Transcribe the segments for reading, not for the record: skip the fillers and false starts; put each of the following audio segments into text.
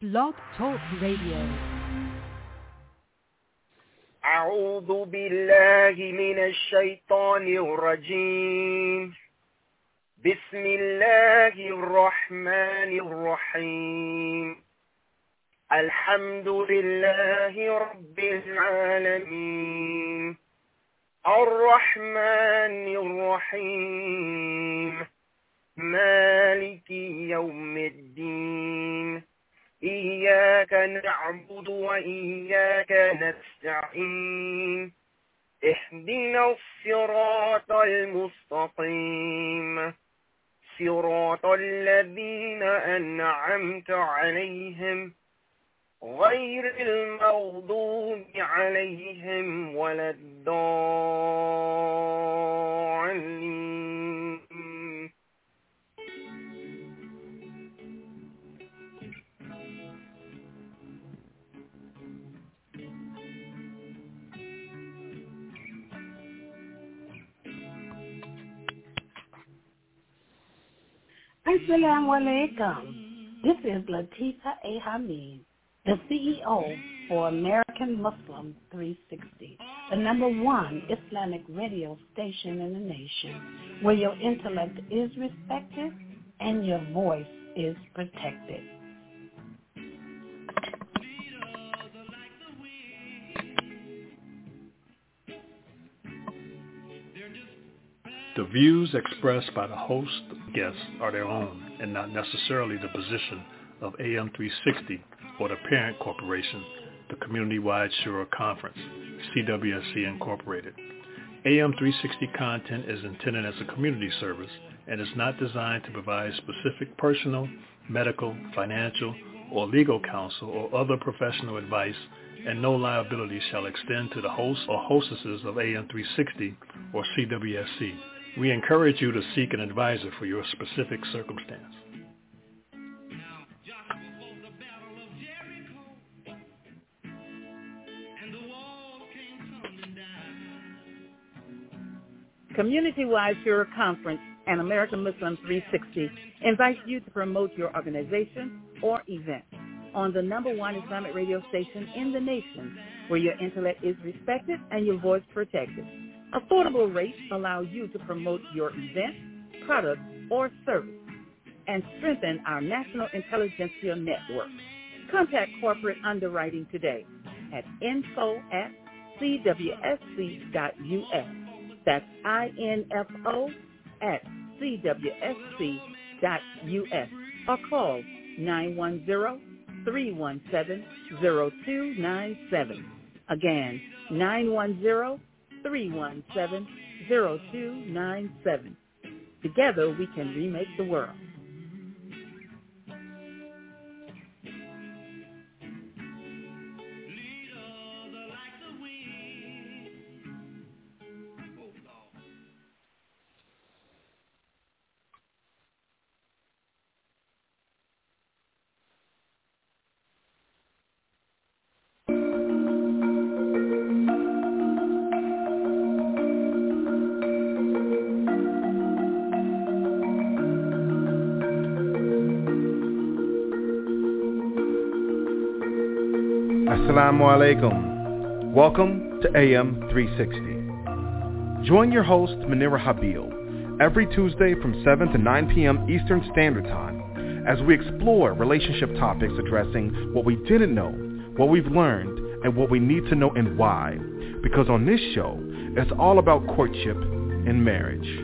Blog Talk Radio. أعوذ بالله من الشيطان الرجيم. بسم الله الرحمن الرحيم. الحمد لله رب العالمين الرحمن الرحيم مالك يوم الدين إياك نعبد وإياك نستعين اهدنا الصراط المستقيم صراط الذين أنعمت عليهم غير المغضوب عليهم ولا الضالين. Assalamu alaikum. This is Latifa A. Hamid, the CEO for American Muslim 360, the #1 Islamic radio station in the nation, where your intellect is respected and your voice is protected. The views expressed by the host and guests are their own and not necessarily the position of AM 360 or the parent corporation, the Community-Wide Shura Conference, CWSC Incorporated. AM 360 content is intended as a community service and is not designed to provide specific personal, medical, financial, or legal counsel or other professional advice, and no liability shall extend to the hosts or hostesses of AM 360 or CWSC. We encourage you to seek an advisor for your specific circumstance. Community-Wide Shura Conference and American Muslim 360 invites you to promote your organization or event on the #1 Islamic radio station in the nation, where your intellect is respected and your voice protected. Affordable rates allow you to promote your event, product, or service and strengthen our national intelligentsia network. Contact corporate underwriting today at info@cwsc.us. That's info@cwsc.us. Or call 910-317-0297. Again, 910-317-0297. Together we can remake the world. Assalamu alaikum. Welcome to AM 360. Join your host, Munira Habil, every Tuesday from 7 to 9 p.m. Eastern Standard Time as we explore relationship topics addressing what we didn't know, what we've learned, and what we need to know and why. Because on this show, it's all about courtship and marriage.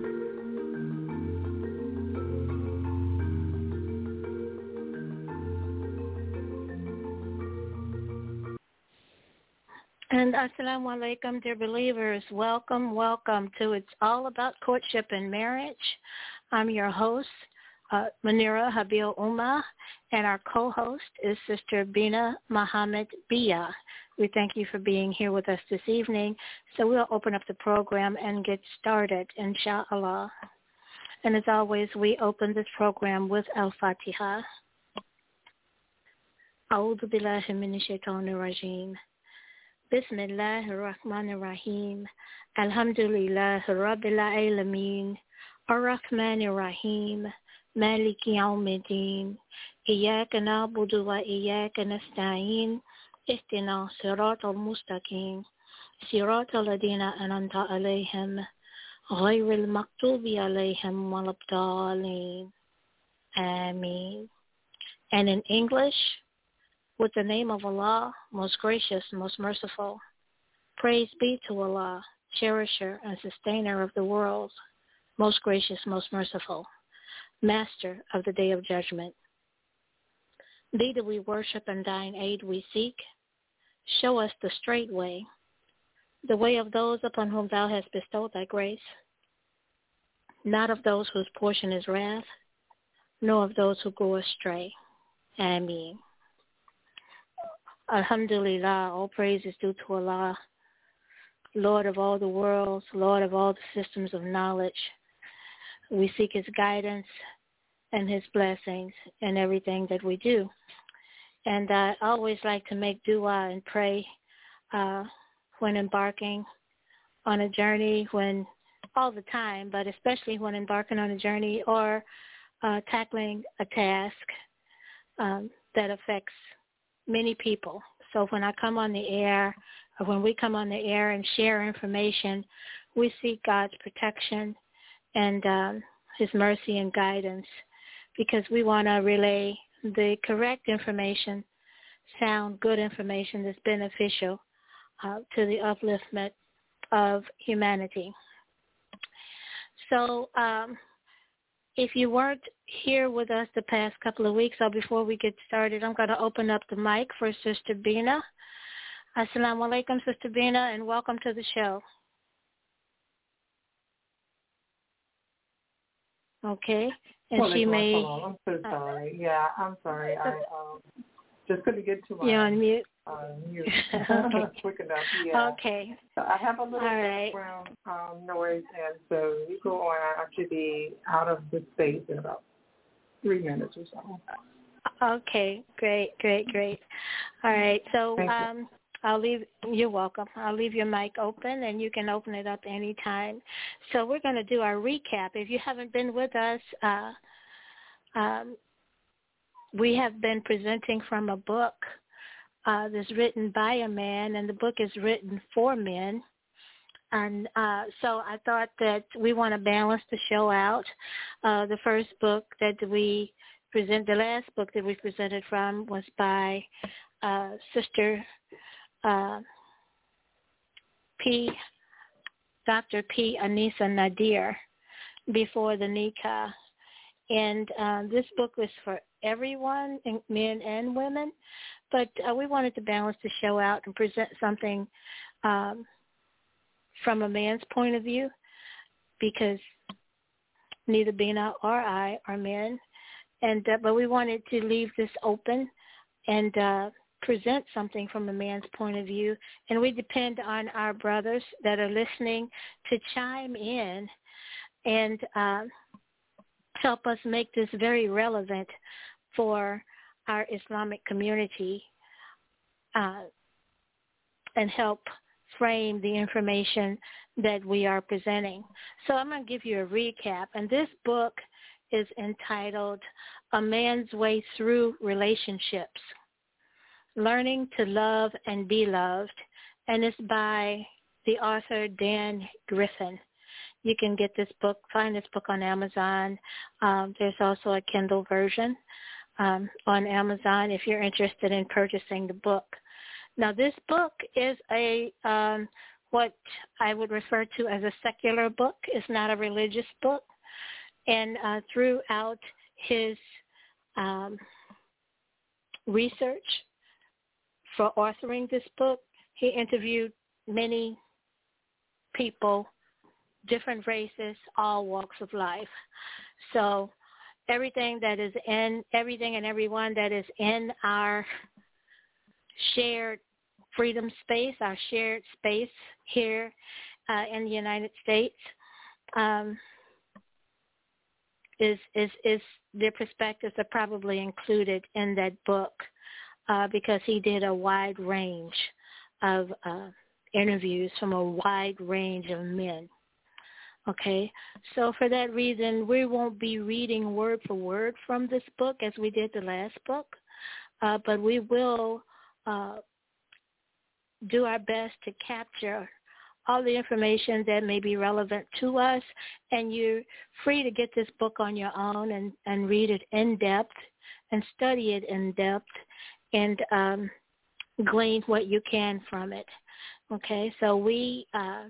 And assalamu alaikum, dear believers. Welcome to It's All About Courtship and Marriage. I'm your host, Munira Habil Umar, and our co-host is Sister Bina Muhammad Bia. We thank you for being here with us this evening. So we'll open up the program and get started, inshallah. And as always, we open this program with Al-Fatiha. A'udhu billahi minash shaitanir rajim. Bismillahir Rahmanir Rahim. Alhamdulillahi Rabbil Alameen. Ar-Rahmanir Rahim. Maliki Yawmiddin. إياك نعبد وإياك نستعين اهدنا الصراط المستقيم صراط الذين أنعمت عليهم غير المغضوب عليهم ولا الضالين. Ameen. And in English, with the name of Allah, most gracious, most merciful. Praise be to Allah, cherisher and sustainer of the world, most gracious, most merciful, master of the day of judgment. Thee do we worship and thine aid we seek. Show us the straight way, the way of those upon whom thou hast bestowed thy grace, not of those whose portion is wrath, nor of those who go astray. Ameen. Alhamdulillah, all praise is due to Allah, Lord of all the worlds, Lord of all the systems of knowledge. We seek his guidance and his blessings in everything that we do. And I always like to make dua and pray when embarking on a journey, all the time, but especially when embarking on a journey or tackling a task that affects many people. So when I come on the air, or when we come on the air and share information, we seek God's protection and his mercy and guidance, because we want to relay the correct information, sound, good information that's beneficial to the upliftment of humanity. So if you weren't here with us the past couple of weeks, or before we get started, I'm going to open up the mic for Sister Bina. Assalamu alaikum, Sister Bina, and welcome to the show. Okay. And well, she may... I'm so sorry. Yeah, I'm sorry. I just couldn't get to my... You're on mute? Mute. Okay. Quick enough, yeah. Okay. So I have a little background noise, and so you go on. I should be out of the space in about 3 minutes or so. Okay, great. All right, so you're welcome. I'll leave your mic open, and you can open it up anytime. So we're going to do our recap. If you haven't been with us, we have been presenting from a book that's written by a man, and the book is written for men. And so I thought that we want to balance the show out. The first book that the last book that we presented from was by Sister Dr. P. Anisa Nadir, Before the Nikah. And this book was for everyone, men and women, but we wanted to balance the show out and present something from a man's point of view, because neither Bina or I are men, but we wanted to leave this open and present something from a man's point of view, and we depend on our brothers that are listening to chime in and help us make this very relevant for our Islamic community and help frame the information that we are presenting. So I'm going to give you a recap, and this book is entitled A Man's Way Through Relationships, Learning to Love and Be Loved, and it's by the author Dan Griffin. You can get this book, find this book on Amazon. There's also a Kindle version on Amazon if you're interested in purchasing the book. Now, this book is what I would refer to as a secular book. It's not a religious book. And throughout his research for authoring this book, he interviewed many people, different races, all walks of life. So everything and everyone that is in our shared freedom space, our shared space here in the United States, is their perspectives are probably included in that book because he did a wide range of interviews from a wide range of men. Okay, so for that reason, we won't be reading word for word from this book as we did the last book, but we will do our best to capture all the information that may be relevant to us, and you're free to get this book on your own and read it in depth and study it in depth and glean what you can from it. Okay, so we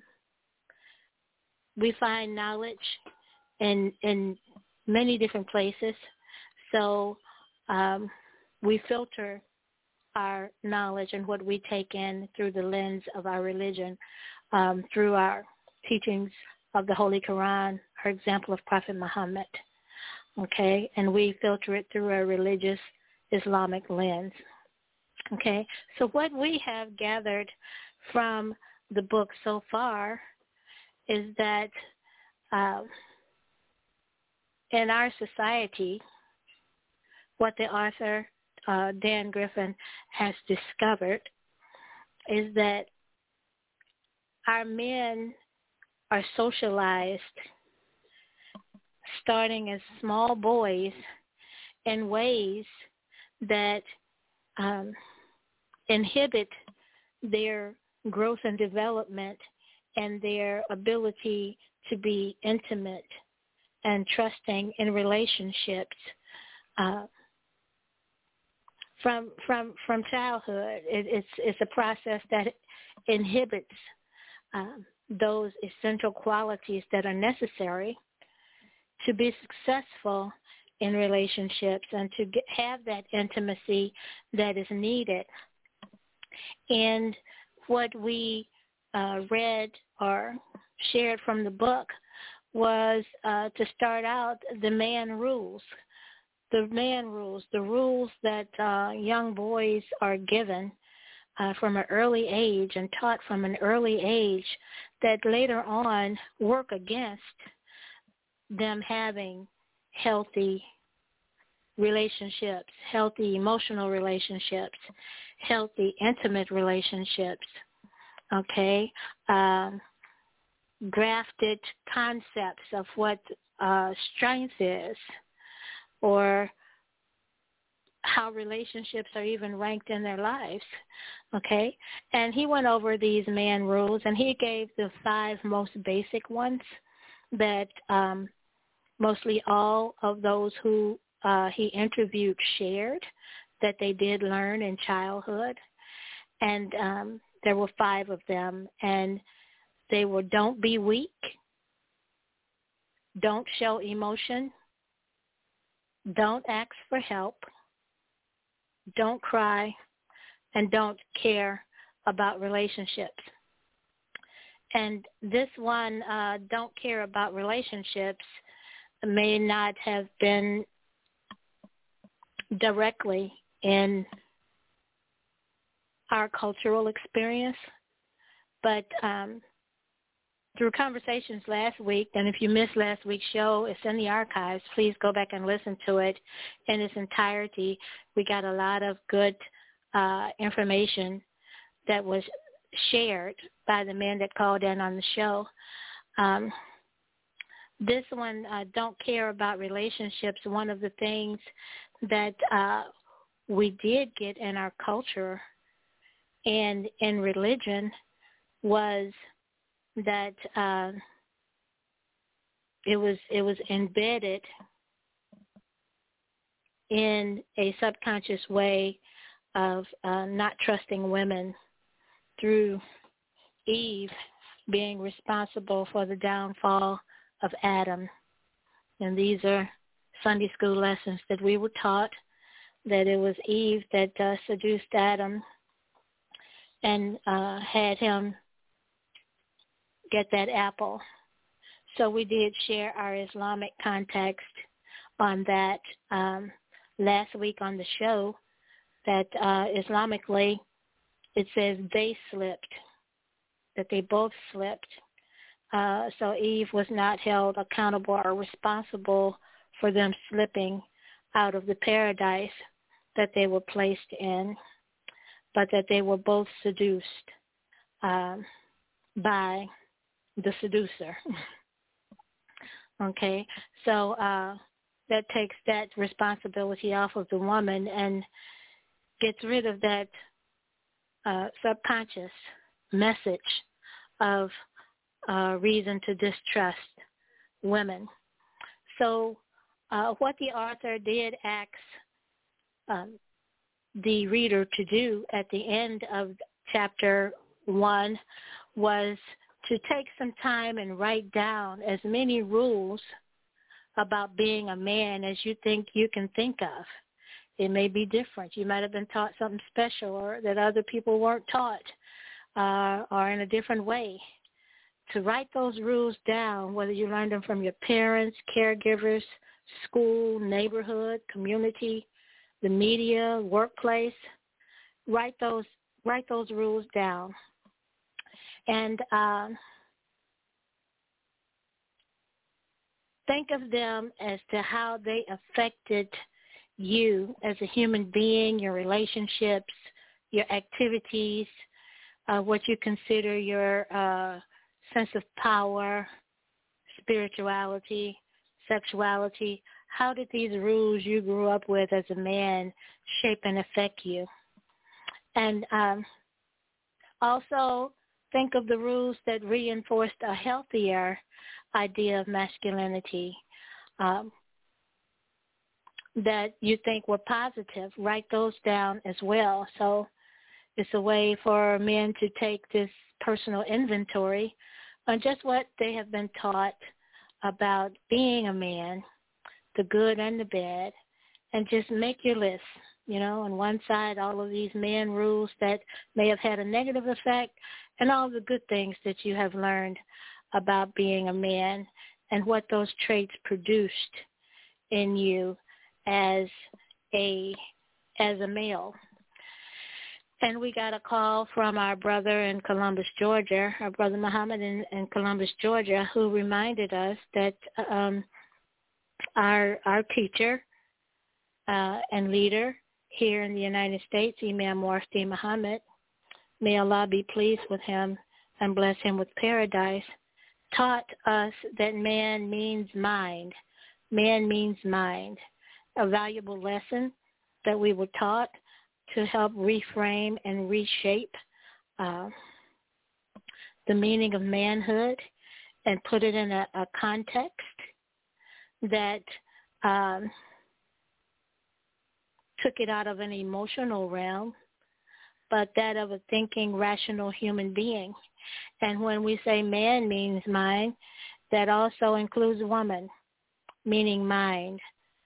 find knowledge in many different places. So we filter our knowledge and what we take in through the lens of our religion, through our teachings of the Holy Quran, our example of Prophet Muhammad. Okay, and we filter it through a religious Islamic lens. Okay, so what we have gathered from the book so far is that in our society, what the author, Dan Griffin, has discovered is that our men are socialized starting as small boys in ways that inhibit their growth and development and their ability to be intimate and trusting in relationships from childhood. It's a process that inhibits those essential qualities that are necessary to be successful in relationships and to have that intimacy that is needed. And what we read or shared from the book was to start out the man rules. The man rules, the rules that young boys are given from an early age and taught from an early age that later on work against them having healthy relationships, healthy emotional relationships, healthy intimate relationships, okay? Grafted concepts of what strength is, or how relationships are even ranked in their lives, okay? And he went over these man rules, and he gave the 5 most basic ones that mostly all of those who he interviewed shared that they did learn in childhood. And there were 5 of them, and they were: don't be weak, don't show emotion, don't ask for help, don't cry, and don't care about relationships. And this one, don't care about relationships, may not have been directly in our cultural experience, but through conversations last week, and if you missed last week's show, it's in the archives. Please go back and listen to it in its entirety. We got a lot of good information that was shared by the men that called in on the show. This one, don't care about relationships. One of the things that we did get in our culture and in religion was that it was embedded in a subconscious way of not trusting women through Eve being responsible for the downfall of Adam. And these are Sunday school lessons that we were taught, that it was Eve that seduced Adam and had him get that apple. So we did share our Islamic context on that last week on the show, that Islamically it says they slipped, that they both slipped. So Eve was not held accountable or responsible for them slipping out of the paradise that they were placed in, but that they were both seduced by the seducer. Okay, so that takes that responsibility off of the woman and gets rid of that subconscious message of reason to distrust women. So what the author did ask the reader to do at the end of chapter 1 was to take some time and write down as many rules about being a man as you think you can think of. It may be different. You might have been taught something special or that other people weren't taught or in a different way. To write those rules down, whether you learned them from your parents, caregivers, school, neighborhood, community, the media, workplace, write those rules down. And think of them as to how they affected you as a human being, your relationships, your activities, what you consider your sense of power, spirituality, sexuality. How did these rules you grew up with as a man shape and affect you? And also think of the rules that reinforced a healthier idea of masculinity that you think were positive. Write those down as well. So it's a way for men to take this personal inventory on just what they have been taught about being a man, the good and the bad, and just make your list. You know, on one side, all of these man rules that may have had a negative effect, and all the good things that you have learned about being a man and what those traits produced in you as a male. And we got a call from our brother in Columbus, Georgia, our brother Muhammad in Columbus, Georgia, who reminded us that our teacher and leader here in the United States, Imam Warsti Muhammad, may Allah be pleased with him and bless him with paradise, taught us that man means mind. Man means mind. A valuable lesson that we were taught to help reframe and reshape the meaning of manhood and put it in a context that took it out of an emotional realm, but that of a thinking, rational human being. And when we say man means mind, that also includes woman, meaning mind.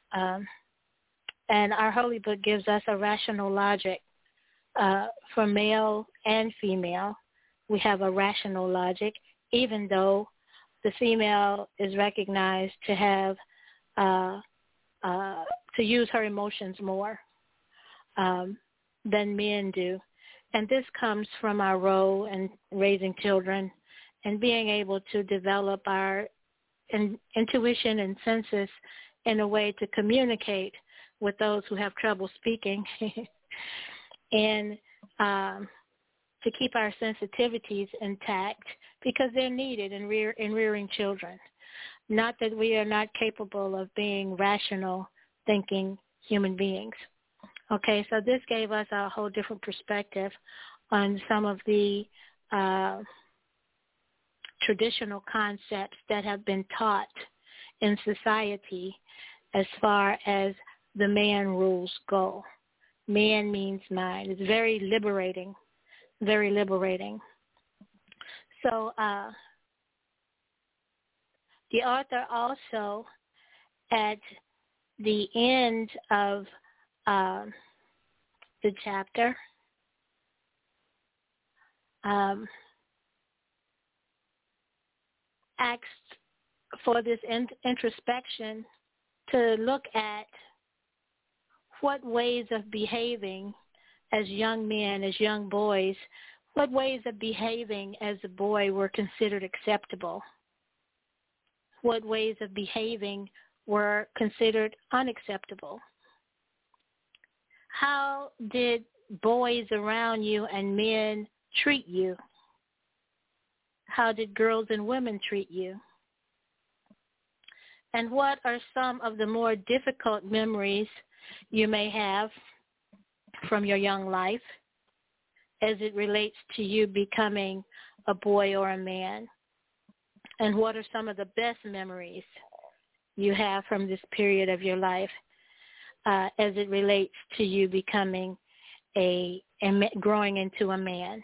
And our holy book gives us a rational logic for male and female. We have a rational logic, even though the female is recognized to have to use her emotions more than men do. And this comes from our role in raising children and being able to develop our intuition and senses in a way to communicate with those who have trouble speaking and to keep our sensitivities intact because they're needed in rearing children. Not that we are not capable of being rational, thinking human beings. Okay, so this gave us a whole different perspective on some of the traditional concepts that have been taught in society as far as the man rules go. Man means mind. It's very liberating, very liberating. So the author also, at the end of the chapter, asked for this introspection to look at what ways of behaving as young men, as young boys, what ways of behaving as a boy were considered acceptable? What ways of behaving were considered unacceptable? How did boys around you and men treat you? How did girls and women treat you? And what are some of the more difficult memories you may have from your young life as it relates to you becoming a boy or a man? And what are some of the best memories you have from this period of your life as it relates to you becoming growing into a man?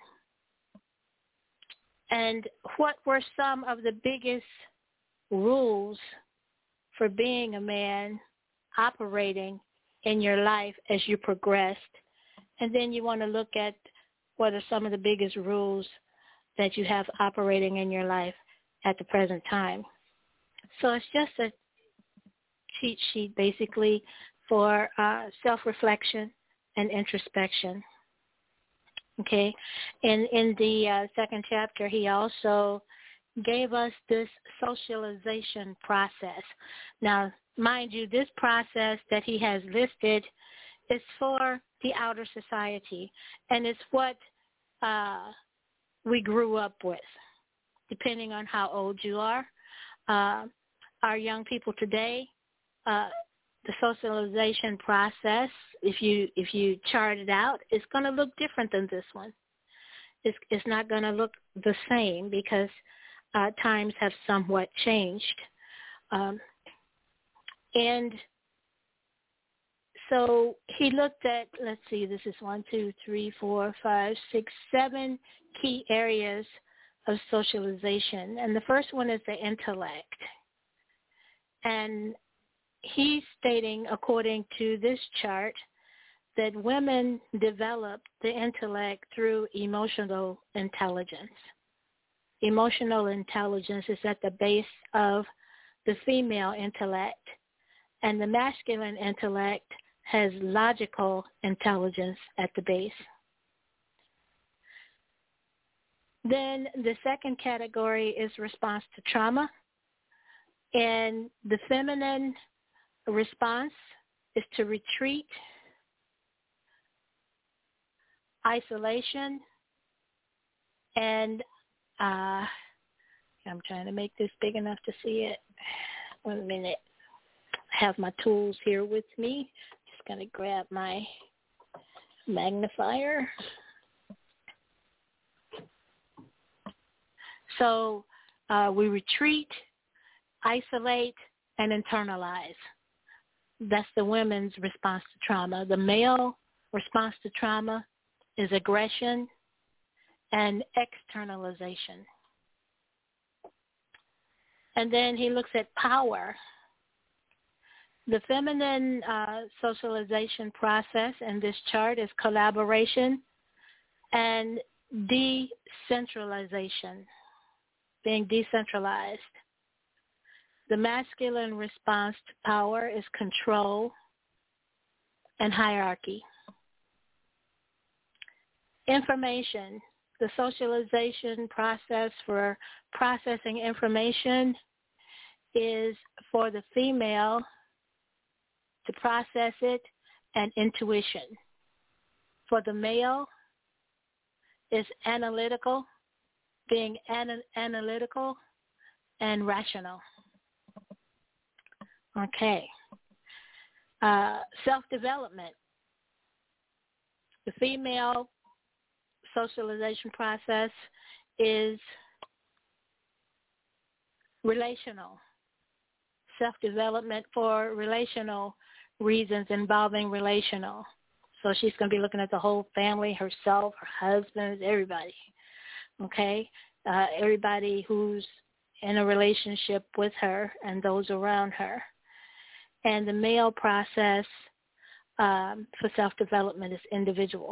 And what were some of the biggest rules for being a man operating in your life as you progressed? And then you want to look at what are some of the biggest rules that you have operating in your life at the present time. So it's just a cheat sheet basically for self-reflection and introspection. Okay, and in the second chapter, he also gave us this socialization process. Now, mind you, this process that he has listed is for the outer society, and it's what we grew up with, depending on how old you are. Our young people today, the socialization process, if you chart it out, is going to look different than this one. It's not going to look the same because times have somewhat changed. And so he looked at, let's see, this is 7 key areas of socialization. And the first one is the intellect. And he's stating, according to this chart, that women develop the intellect through emotional intelligence. Emotional intelligence is at the base of the female intellect, and the masculine intellect has logical intelligence at the base. Then the second category is response to trauma, and the feminine response is to retreat, isolation, and I'm trying to make this big enough to see it. 1 minute. I have my tools here with me. Just going to grab my magnifier. So we retreat, isolate, and internalize. That's the women's response to trauma. The male response to trauma is aggression and externalization. And then he looks at power. The feminine socialization process in this chart is collaboration and decentralization, being decentralized. The masculine response to power is control and hierarchy. Information. The socialization process for processing information is for the female to process it and intuition. For the male, is analytical, being analytical and rational. Okay. Self-development. The female socialization process is relational. Self-development for relational reasons involving relational. So she's going to be looking at the whole family, herself, her husband, everybody. Okay? Everybody who's in a relationship with her and those around her. And the male process for self-development is individual.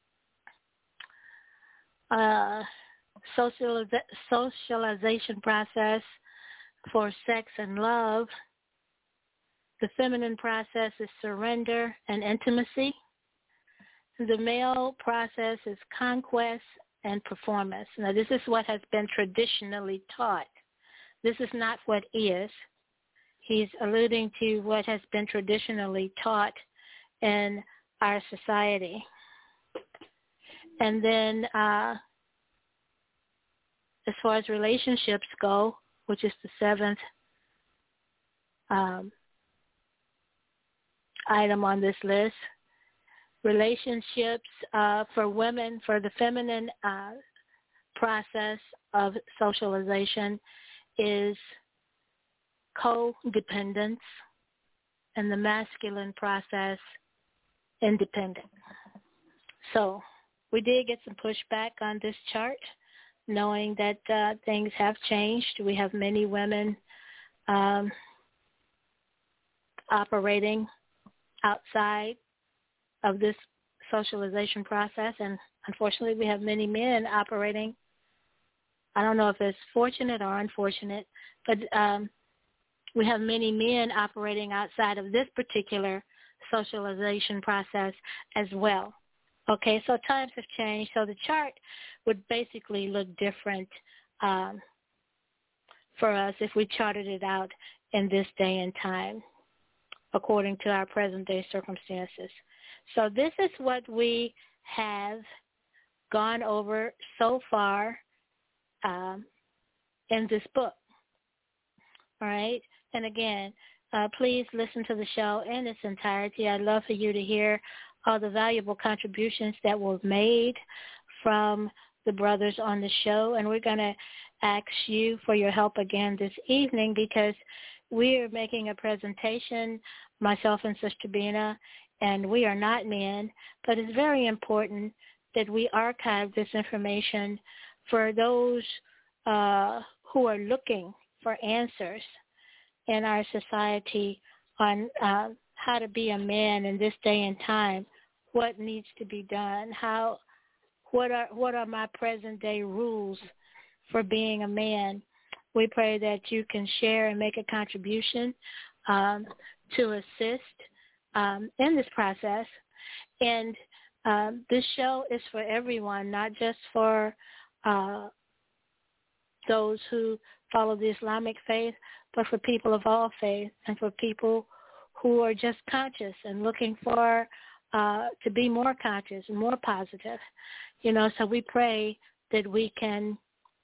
Socialization process for sex and love. The feminine process is surrender and intimacy. The male process is conquest and performance. Now, this is what has been traditionally taught. This is not what is. He's alluding to what has been traditionally taught in our society. And then as far as relationships go, which is the seventh item on this list. Relationships for women, for the feminine process of socialization is codependence, and the masculine process, independent. So we did get some pushback on this chart, knowing that things have changed. We have many women operating outside of this socialization process, and unfortunately we have many men operating. I don't know if it's fortunate or unfortunate, but we have many men operating outside of this particular socialization process as well. Okay, so times have changed, so the chart would basically look different for us if we charted it out in this day and time, according to our present-day circumstances. So this is what we have gone over so far in this book. All right? And again, please listen to the show in its entirety. I'd love for you to hear all the valuable contributions that were made from the brothers on the show. And we're going to ask you for your help again this evening, because we're making a presentation, myself and Sister Bina, and we are not men, but it's very important that we archive this information for those who are looking for answers in our society on how to be a man in this day and time, what needs to be done, what are my present day rules for being a man. We pray that you can share and make a contribution to assist in this process. And this show is for everyone, not just for those who follow the Islamic faith, but for people of all faith and for people who are just conscious and looking for to be more conscious and more positive. So we pray that we can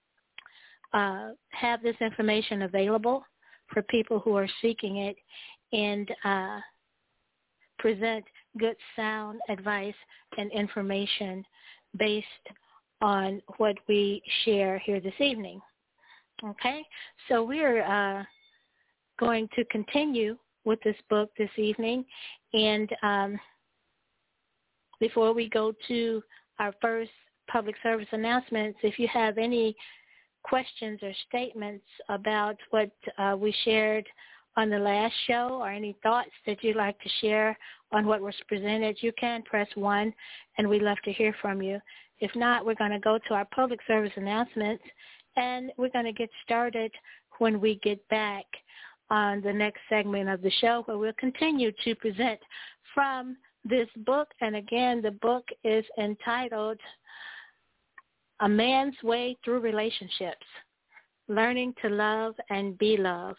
have this information available for people who are seeking it, and present good, sound advice and information based on what we share here this evening. Okay? So we're going to continue with this book this evening, and before we go to our first public service announcements, if you have any questions or statements about what we shared on the last show, or any thoughts that you'd like to share on what was presented, you can press 1, and we'd love to hear from you. If not, we're going to go to our public service announcements, and we're going to get started when we get back on the next segment of the show, where we'll continue to present from this book. And again, the book is entitled A Man's Way Through Relationships, Learning to Love and Be Loved,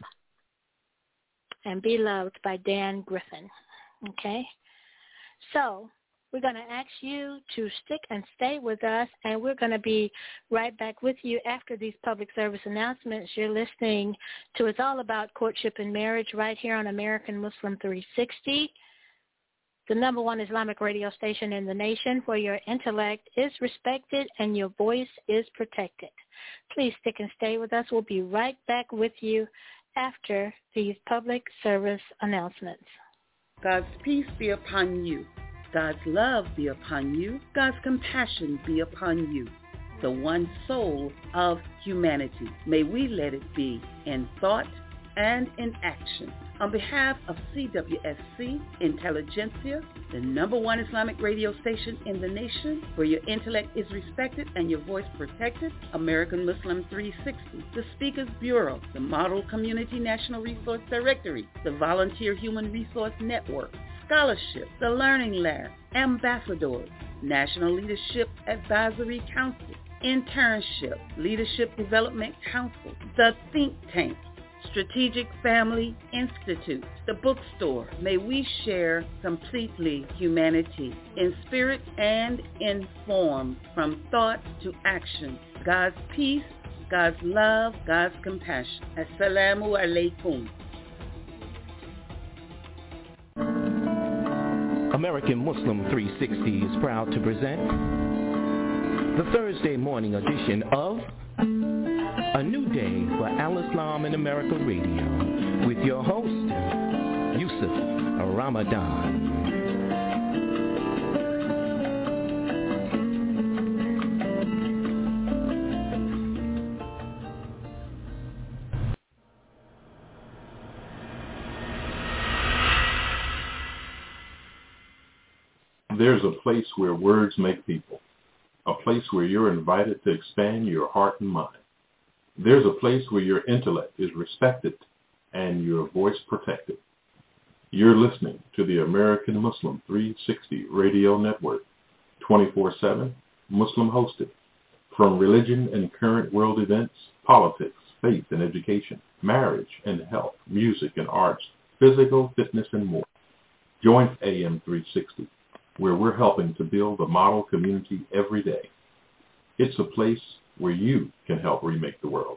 and Be Loved by Dan Griffin. Okay? So we're going to ask you to stick and stay with us, and we're going to be right back with you after these public service announcements. You're listening to It's All About Courtship and Marriage right here on American Muslim 360, the number one Islamic radio station in the nation, where your intellect is respected and your voice is protected. Please stick and stay with us. We'll be right back with you after these public service announcements. God's peace be upon you. God's love be upon you. God's compassion be upon you. The one soul of humanity. May we let it be in thought and in action. On behalf of CWSC Intelligentsia, the number one Islamic radio station in the nation, where your intellect is respected and your voice protected, American Muslim 360, the Speakers Bureau, the Model Community National Resource Directory, the Volunteer Human Resource Network, Scholarship, the Learning Lab, Ambassadors, National Leadership Advisory Council, Internship, Leadership Development Council, the Think Tank, Strategic Family Institute, the bookstore. May we share completely humanity in spirit and in form, from thought to action. God's peace, God's love, God's compassion. Assalamu alaikum. American Muslim 360 is proud to present the Thursday morning edition of A New Day for Al-Islam in America Radio with your host, Yusuf Ramadan. There's a place where words make people, a place where you're invited to expand your heart and mind. There's a place where your intellect is respected and your voice protected. You're listening to the American Muslim 360 Radio Network, 24/7, Muslim hosted. From religion and current world events, politics, faith and education, marriage and health, music and arts, physical fitness and more. Join AM 360. Where we're helping to build a model community every day. It's a place where you can help remake the world.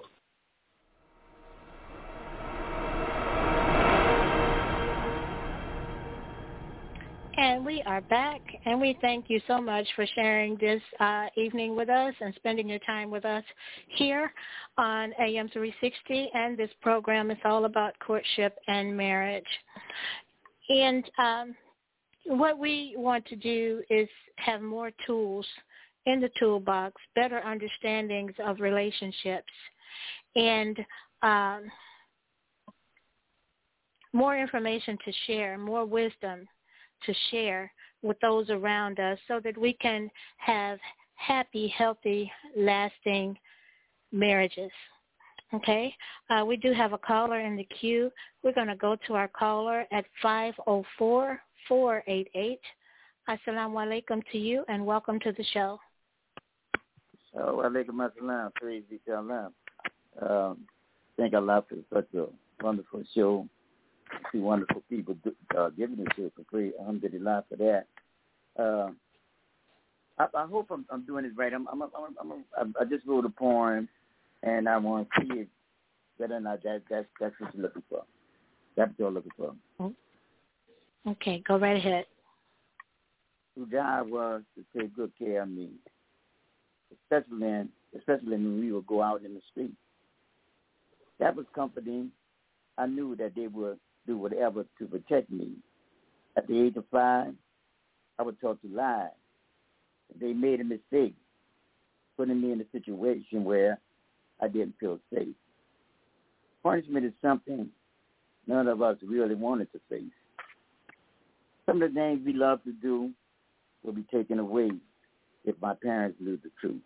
And we are back, and we thank you so much for sharing this evening with us and spending your time with us here on AM 360. And this program is all about courtship and marriage. And what we want to do is have more tools in the toolbox, better understandings of relationships, and more information to share, more wisdom to share with those around us so that we can have happy, healthy, lasting marriages. Okay? We do have a caller in the queue. We're going to go to our caller at 504-488. Assalamu alaikum to you, and welcome to the show. Alaikum assalam. Praise be to Allah. Thank Allah for such a wonderful show. See wonderful people giving the show for free. Alhamdulillah for that. I hope I'm doing it right. I just wrote a poem, and I want to see it whether or not that's what you're looking for. That's what you're looking for. Okay, go right ahead. Who God was to take good care of me, especially when we would go out in the street. That was comforting. I knew that they would do whatever to protect me. At the age of 5, I was taught to lie. They made a mistake, putting me in a situation where I didn't feel safe. Punishment is something none of us really wanted to face. Some of the things we love to do will be taken away if my parents knew the truth.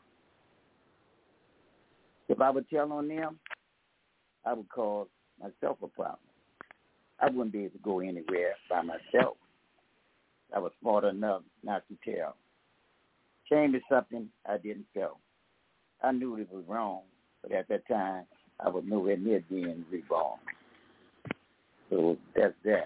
If I would tell on them, I would cause myself a problem. I wouldn't be able to go anywhere by myself. I was smart enough not to tell. Shame is something I didn't feel. I knew it was wrong, but at that time, I was nowhere near being reborn. So that's that.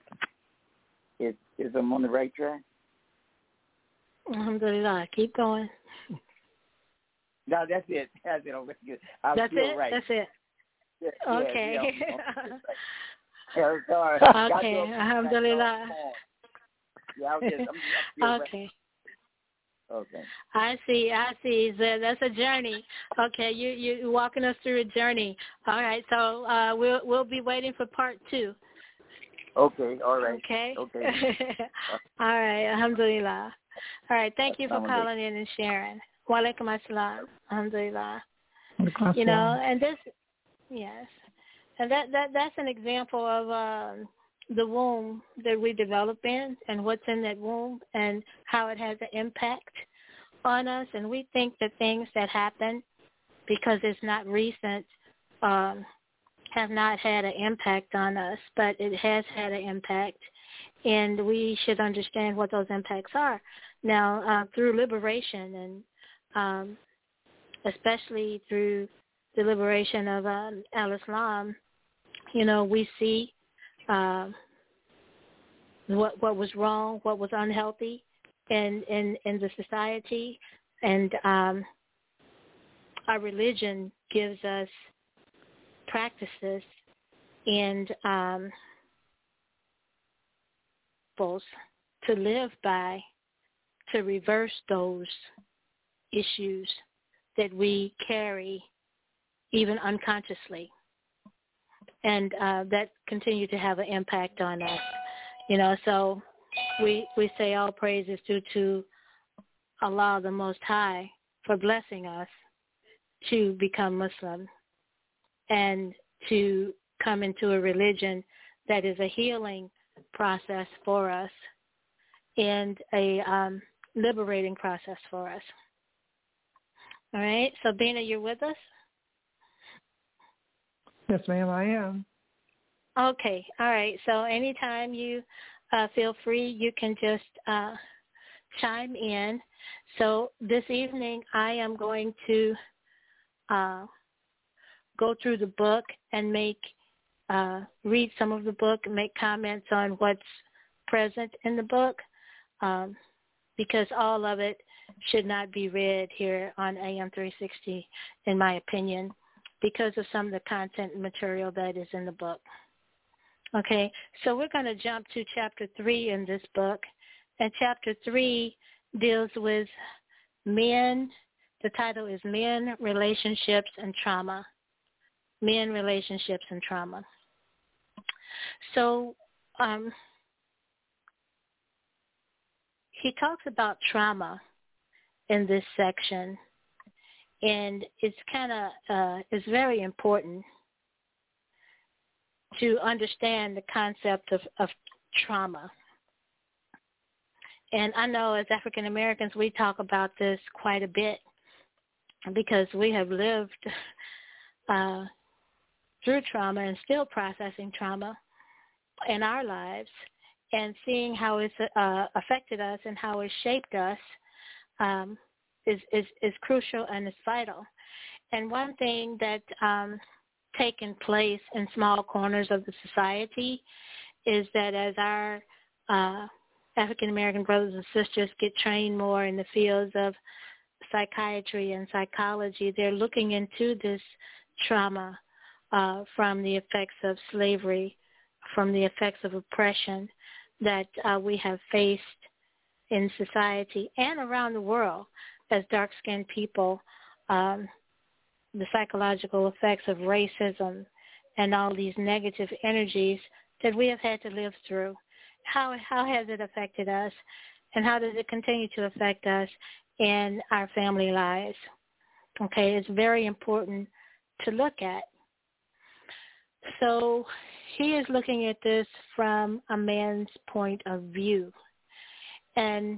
Is I'm on the right track? Alhamdulillah. Keep going. No, that's it. That's it. That's it? Right. That's it. Yeah, okay. Yeah, sorry. Okay. Alhamdulillah. Yeah, I'm okay. Okay. I see. So that's a journey. Okay, you're walking us through a journey. All right. So we'll be waiting for part 2. Okay. All right. Okay. Okay. All right. Alhamdulillah. All right. Thank you for calling in and sharing. Wa alaikum assalam. Alhamdulillah. You know, and this, yes, and that's an example of the womb that we develop in and what's in that womb and how it has an impact on us. And we think that things that happen because it's not recent have not had an impact on us, but it has had an impact, and we should understand what those impacts are. Now, through liberation and especially through the liberation of al-Islam, you know, we see what was wrong, what was unhealthy in the society, and our religion gives us practices and to live by to reverse those issues that we carry even unconsciously, and that continue to have an impact on us. So we say all praise is due to Allah the Most High for blessing us to become Muslim and to come into a religion that is a healing process for us and a liberating process for us. All right, so Bina, you're with us? Yes, ma'am, I am. Okay, all right. So anytime you feel free, you can just chime in. So this evening I am going to go through the book and read some of the book and make comments on what's present in the book, because all of it should not be read here on AM 360, in my opinion, because of some of the content and material that is in the book. Okay, so we're going to jump to Chapter 3 in this book, and Chapter 3 deals with men. The title is Men, Relationships, and Trauma. Men, Relationships, and Trauma. So he talks about trauma in this section, and it's it's very important to understand the concept of trauma. And I know as African Americans we talk about this quite a bit because we have lived through trauma and still processing trauma in our lives, and seeing how it's affected us and how it's shaped us is crucial and is vital. And one thing that taken place in small corners of the society is that as our African American brothers and sisters get trained more in the fields of psychiatry and psychology, they're looking into this trauma from the effects of slavery, from the effects of oppression that we have faced in society and around the world as dark-skinned people, the psychological effects of racism and all these negative energies that we have had to live through. How has it affected us, and how does it continue to affect us in our family lives? Okay, it's very important to look at. So he is looking at this from a man's point of view. And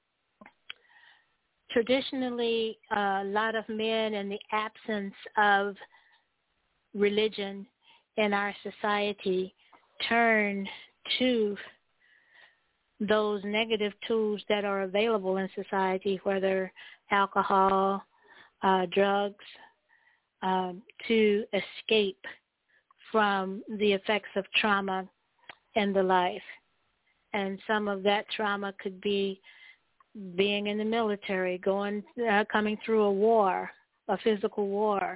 traditionally, a lot of men, in the absence of religion in our society, turn to those negative tools that are available in society, whether alcohol, drugs, to escape from the effects of trauma in the life. And some of that trauma could be being in the military, coming through a war, a physical war,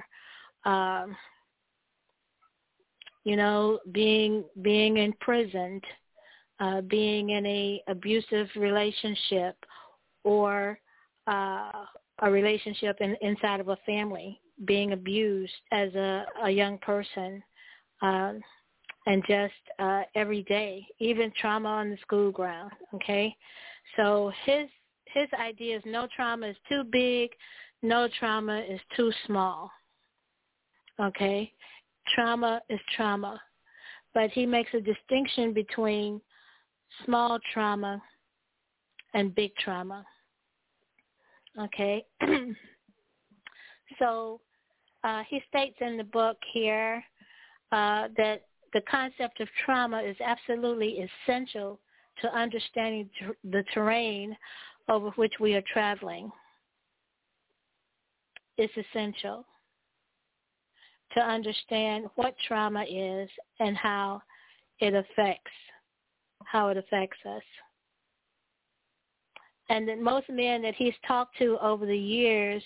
being imprisoned, being in a abusive relationship, or a relationship inside of a family, being abused as a young person, and just every day, even trauma on the school ground. Okay, so his idea is no trauma is too big, no trauma is too small. Okay, trauma is trauma, but he makes a distinction between small trauma and big trauma. Okay, so he states in the book here that the concept of trauma is absolutely essential to understanding the terrain over which we are traveling. It's essential to understand what trauma is and how it affects us. And that most men that he's talked to over the years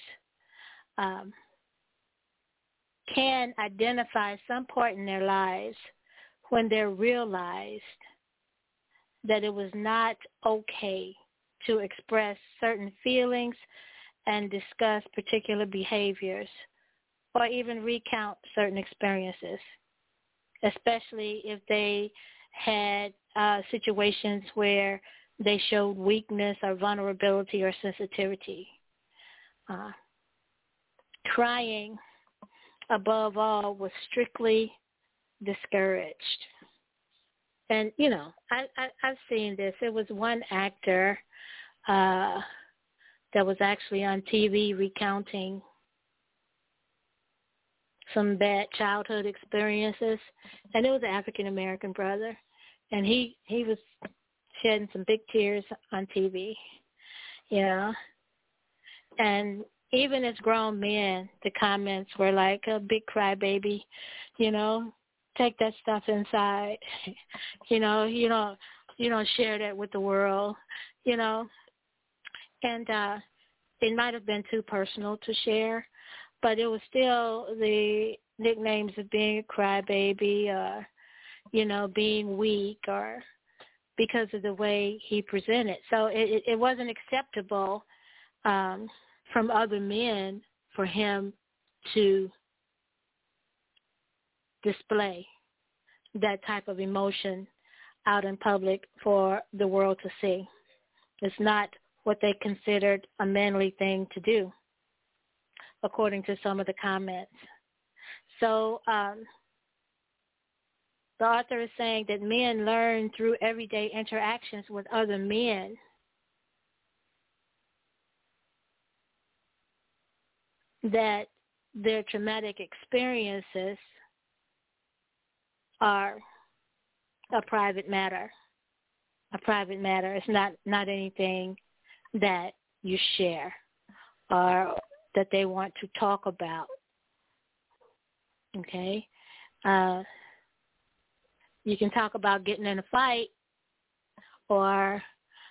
can identify some point in their lives when they're realized that it was not okay to express certain feelings and discuss particular behaviors or even recount certain experiences, especially if they had situations where they showed weakness or vulnerability or sensitivity. Crying, above all, was strictly discouraged. And, you know, I've seen this. There was one actor that was actually on TV recounting some bad childhood experiences, and it was an African-American brother, and he was shedding some big tears on TV, you know. And even as grown men, the comments were like, a big crybaby, you know, take that stuff inside, you know, you don't share that with the world, you know. And it might have been too personal to share, but it was still the nicknames of being a crybaby or, you know, being weak or because of the way he presented. So it wasn't acceptable from other men for him to display that type of emotion out in public for the world to see. It's not what they considered a manly thing to do, according to some of the comments. So the author is saying that men learn through everyday interactions with other men. That their traumatic experiences are a private matter. A private matter. It's not anything that you share or that they want to talk about. Okay? You can talk about getting in a fight or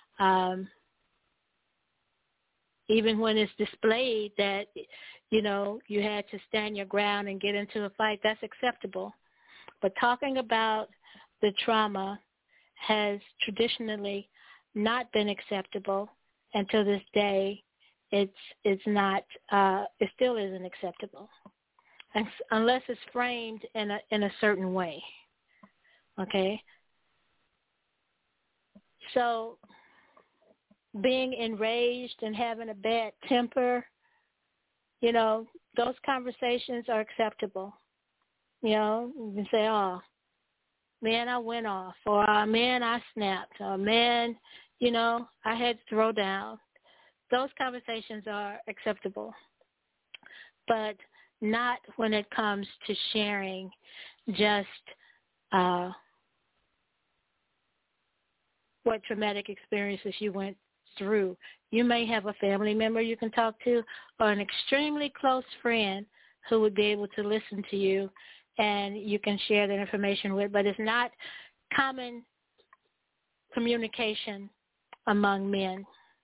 even when it's displayed that, you know, you had to stand your ground and get into a fight, that's acceptable. But talking about the trauma has traditionally not been acceptable, and to this day, it's not. It still isn't acceptable, unless it's framed in a certain way. Okay. So, being enraged and having a bad temper, you know, those conversations are acceptable. You know, you can say, oh, man, I went off, or man, I snapped, or man, you know, I had to throw down. Those conversations are acceptable, but not when it comes to sharing just what traumatic experiences you went through. You may have a family member you can talk to or an extremely close friend who would be able to listen to you and you can share that information with, but it's not common communication among men.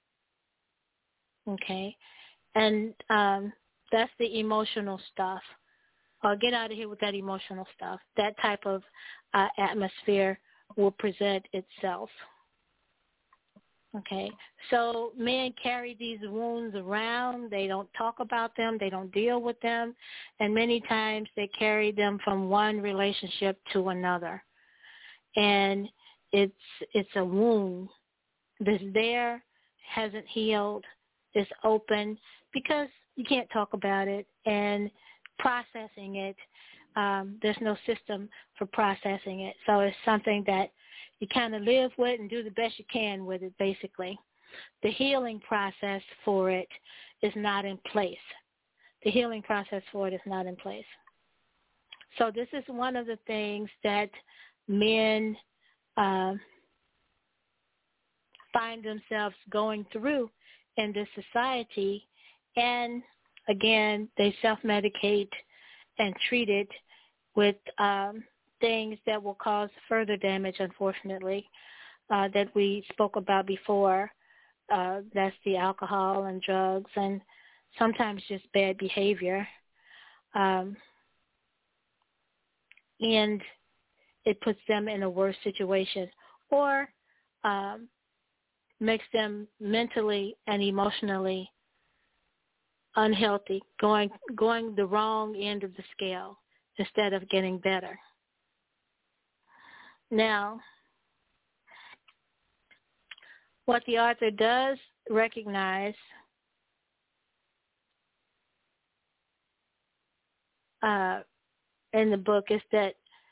Okay? And that's the emotional stuff. Get out of here with that emotional stuff. That type of atmosphere will present itself. Okay, so men carry these wounds around. They don't talk about them. They don't deal with them. And many times they carry them from one relationship to another. And it's a wound that's there, hasn't healed, is open because you can't talk about it. And processing it, there's no system for processing it. So it's something that you kind of live with and do the best you can with it, basically. The healing process for it is not in place. The healing process for it is not in place. So this is one of the things that men find themselves going through in this society. And, again, they self-medicate and treat it with things that will cause further damage, unfortunately, that we spoke about before. That's the alcohol and drugs and sometimes just bad behavior. And it puts them in a worse situation. Or makes them mentally and emotionally unhealthy, going the wrong end of the scale instead of getting better. Now, what the author does recognize in the book is that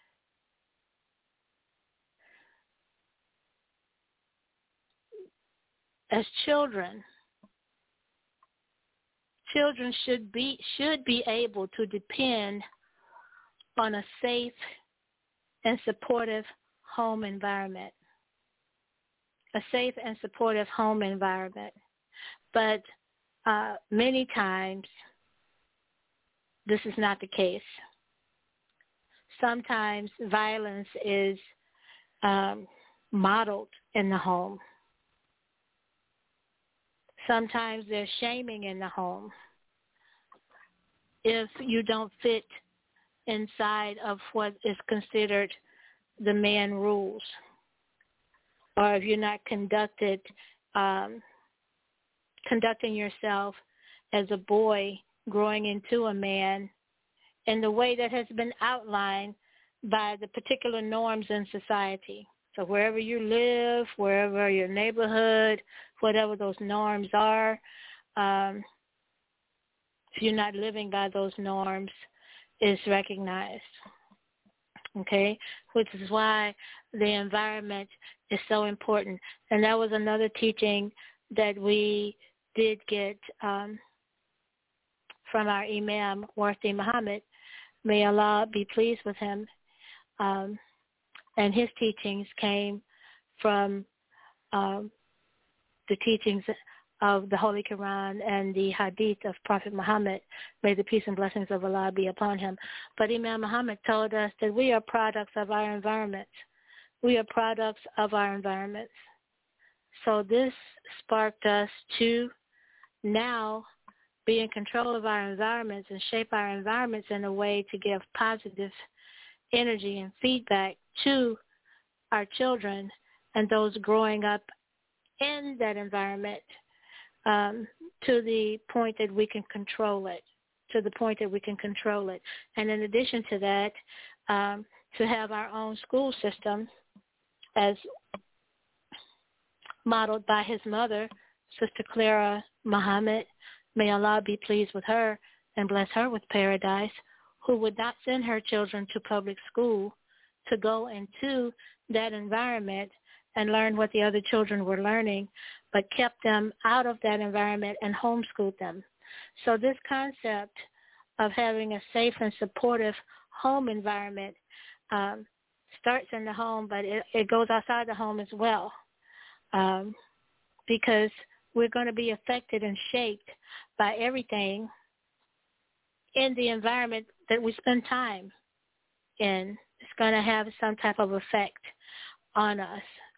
as children should be able to depend on a safe and supportive home environment. A safe and supportive home environment. But many times this is not the case. Sometimes violence is modeled in the home. Sometimes there's shaming in the home if you don't fit inside of what is considered the man rules, or if you're not conducting yourself as a boy growing into a man in the way that has been outlined by the particular norms in society. So wherever you live, wherever your neighborhood, whatever those norms are, if you're not living by those norms, is recognized. Okay? Which is why the environment is so important. And that was another teaching that we did get from our Imam, Warthi Muhammad. May Allah be pleased with him. And his teachings came from the teachings of the Holy Quran and the Hadith of Prophet Muhammad. May the peace and blessings of Allah be upon him. But Imam Muhammad told us that we are products of our environments. We are products of our environments. So this sparked us to now be in control of our environments and shape our environments in a way to give positive energy and feedback to our children and those growing up in that environment, to the point that we can control it, And in addition to that, to have our own school system as modeled by his mother, Sister Clara Muhammad, may Allah be pleased with her and bless her with paradise, who would not send her children to public school to go into that environment and learn what the other children were learning, but kept them out of that environment and homeschooled them. So this concept of having a safe and supportive home environment starts in the home, but it goes outside the home as well, because we're going to be affected and shaped by everything in the environment that we spend time in. It's going to have some type of effect on us.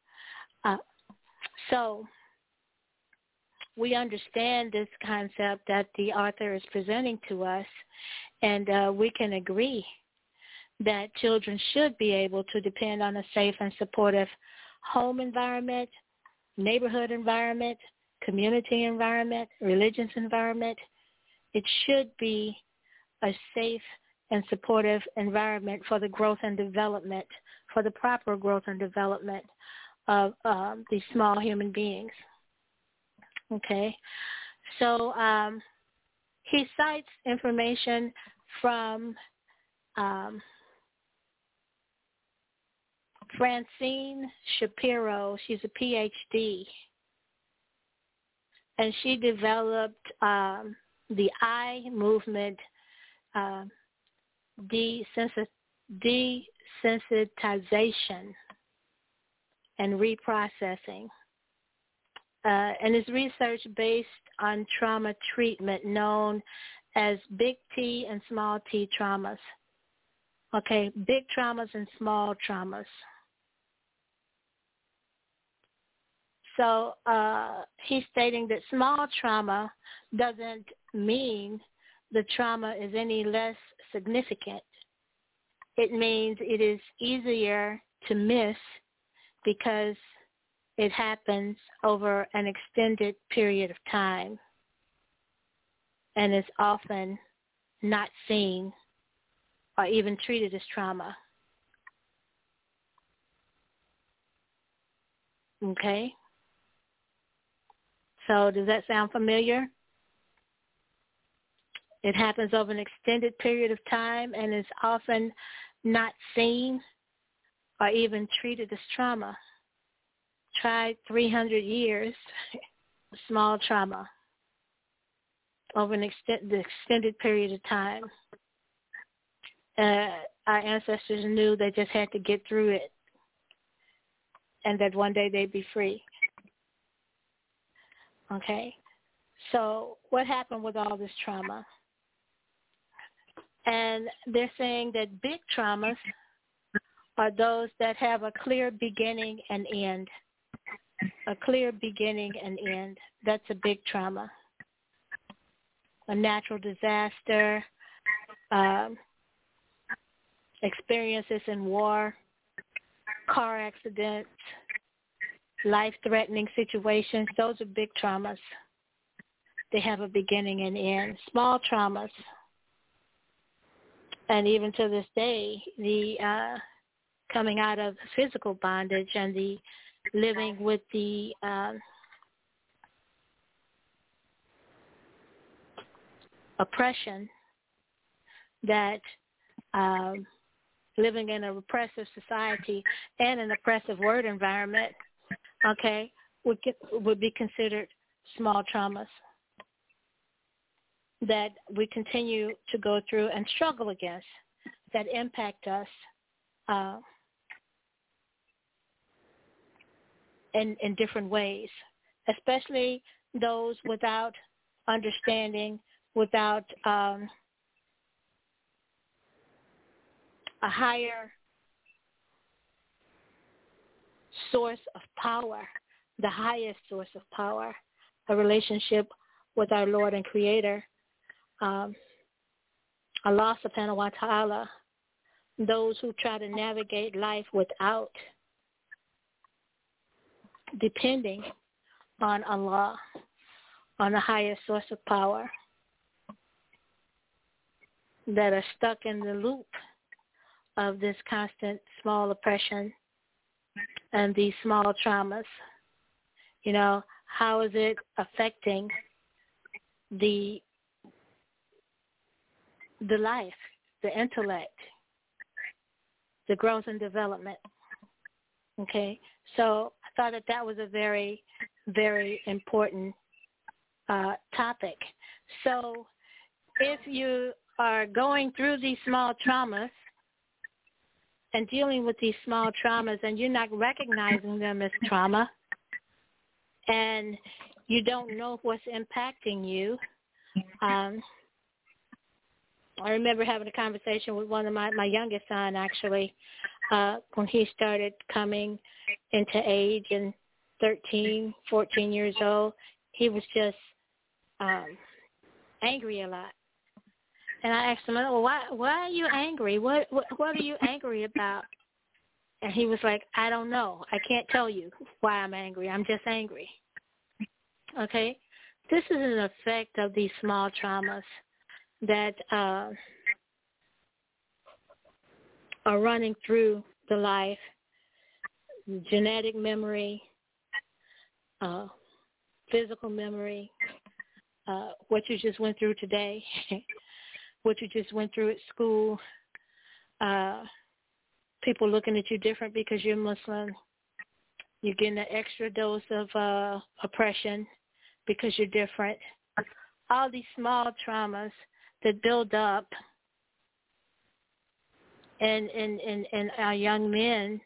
So we understand this concept that the author is presenting to us, and we can agree that children should be able to depend on a safe and supportive home environment, neighborhood environment, community environment, religious environment. It should be a safe and supportive environment for the growth and development, for the proper growth and development of these small human beings. Okay, so he cites information from Francine Shapiro. She's a PhD, and she developed the I movement desensitization and reprocessing. And his research based on trauma treatment known as big T and small T traumas. Okay, big traumas and small traumas. So he's stating that small trauma doesn't mean the trauma is any less significant. It means it is easier to miss because it happens over an extended period of time and is often not seen or even treated as trauma. Okay? So does that sound familiar? It happens over an extended period of time and is often not seen or even treated as trauma. Try 300 years, small trauma, over an extended period of time. Our ancestors knew they just had to get through it and that one day they'd be free. Okay? So what happened with all this trauma? And they're saying that big traumas are those that have a clear beginning and end. A clear beginning and end. That's a big trauma. A natural disaster, experiences in war, car accidents, life-threatening situations. Those are big traumas. They have a beginning and end. Small traumas. And even to this day, the coming out of physical bondage and the living with the oppression that living in a repressive society and an oppressive word environment, okay, would be considered small traumas that we continue to go through and struggle against, that impact us in different ways, especially those without understanding, without a higher source of power, the highest source of power, a relationship with our Lord and Creator, Allah subhanahu wa ta'ala. Those who try to navigate life without depending on Allah, on the highest source of power, that are stuck in the loop of this constant small oppression and these small traumas. You know, how is it affecting the life, the intellect, the growth and development? Okay, so I thought that was a very, very important topic. So if you are going through these small traumas and dealing with these small traumas and you're not recognizing them as trauma and you don't know what's impacting you, I remember having a conversation with one of my youngest son, actually, when he started coming into age and 13, 14 years old. He was just angry a lot. And I asked him, well, why are you angry? What are you angry about? And he was like, I don't know. I can't tell you why I'm angry. I'm just angry. Okay? This is an effect of these small traumas that are running through the life, genetic memory, physical memory, what you just went through today, what you just went through at school, people looking at you different because you're Muslim, you're getting an extra dose of oppression because you're different. All these small traumas that build up in our young men,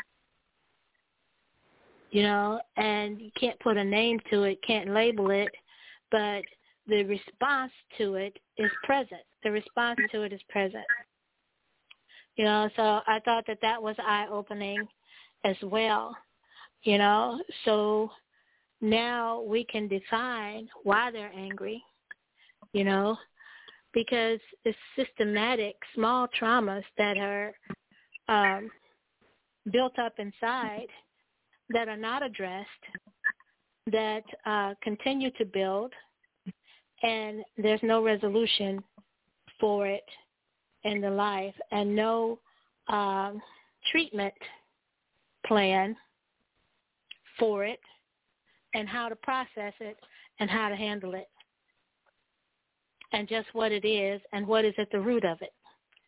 you know, and you can't put a name to it, can't label it, but the response to it is present. The response to it is present. You know, so I thought that was eye-opening as well, you know. So now we can define why they're angry, you know, because it's systematic small traumas that are built up inside that are not addressed, that continue to build, and there's no resolution for it in the life, and no treatment plan for it, and how to process it, and how to handle it, and just what it is, and what is at the root of it.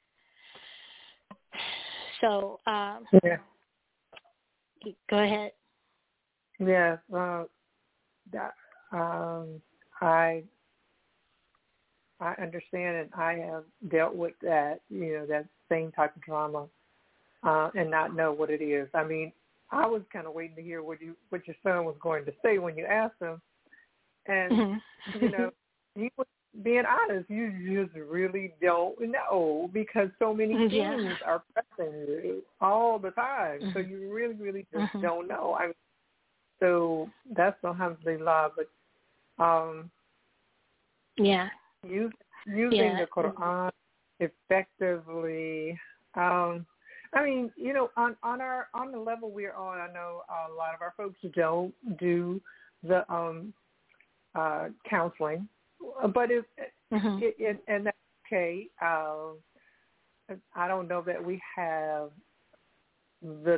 So, go ahead. Yes, I understand, and I have dealt with that, that same type of trauma, and not know what it is. I mean, I was kind of waiting to hear what your son was going to say when you asked him, and he was being honest. You just really don't know, because so many things are pressing you all the time. So you really, really just don't know. I mean, so that's alhamdulillah, but using the Quran effectively. I mean, on the level we're on, I know a lot of our folks don't do the counseling, but and that's okay. I don't know that we have the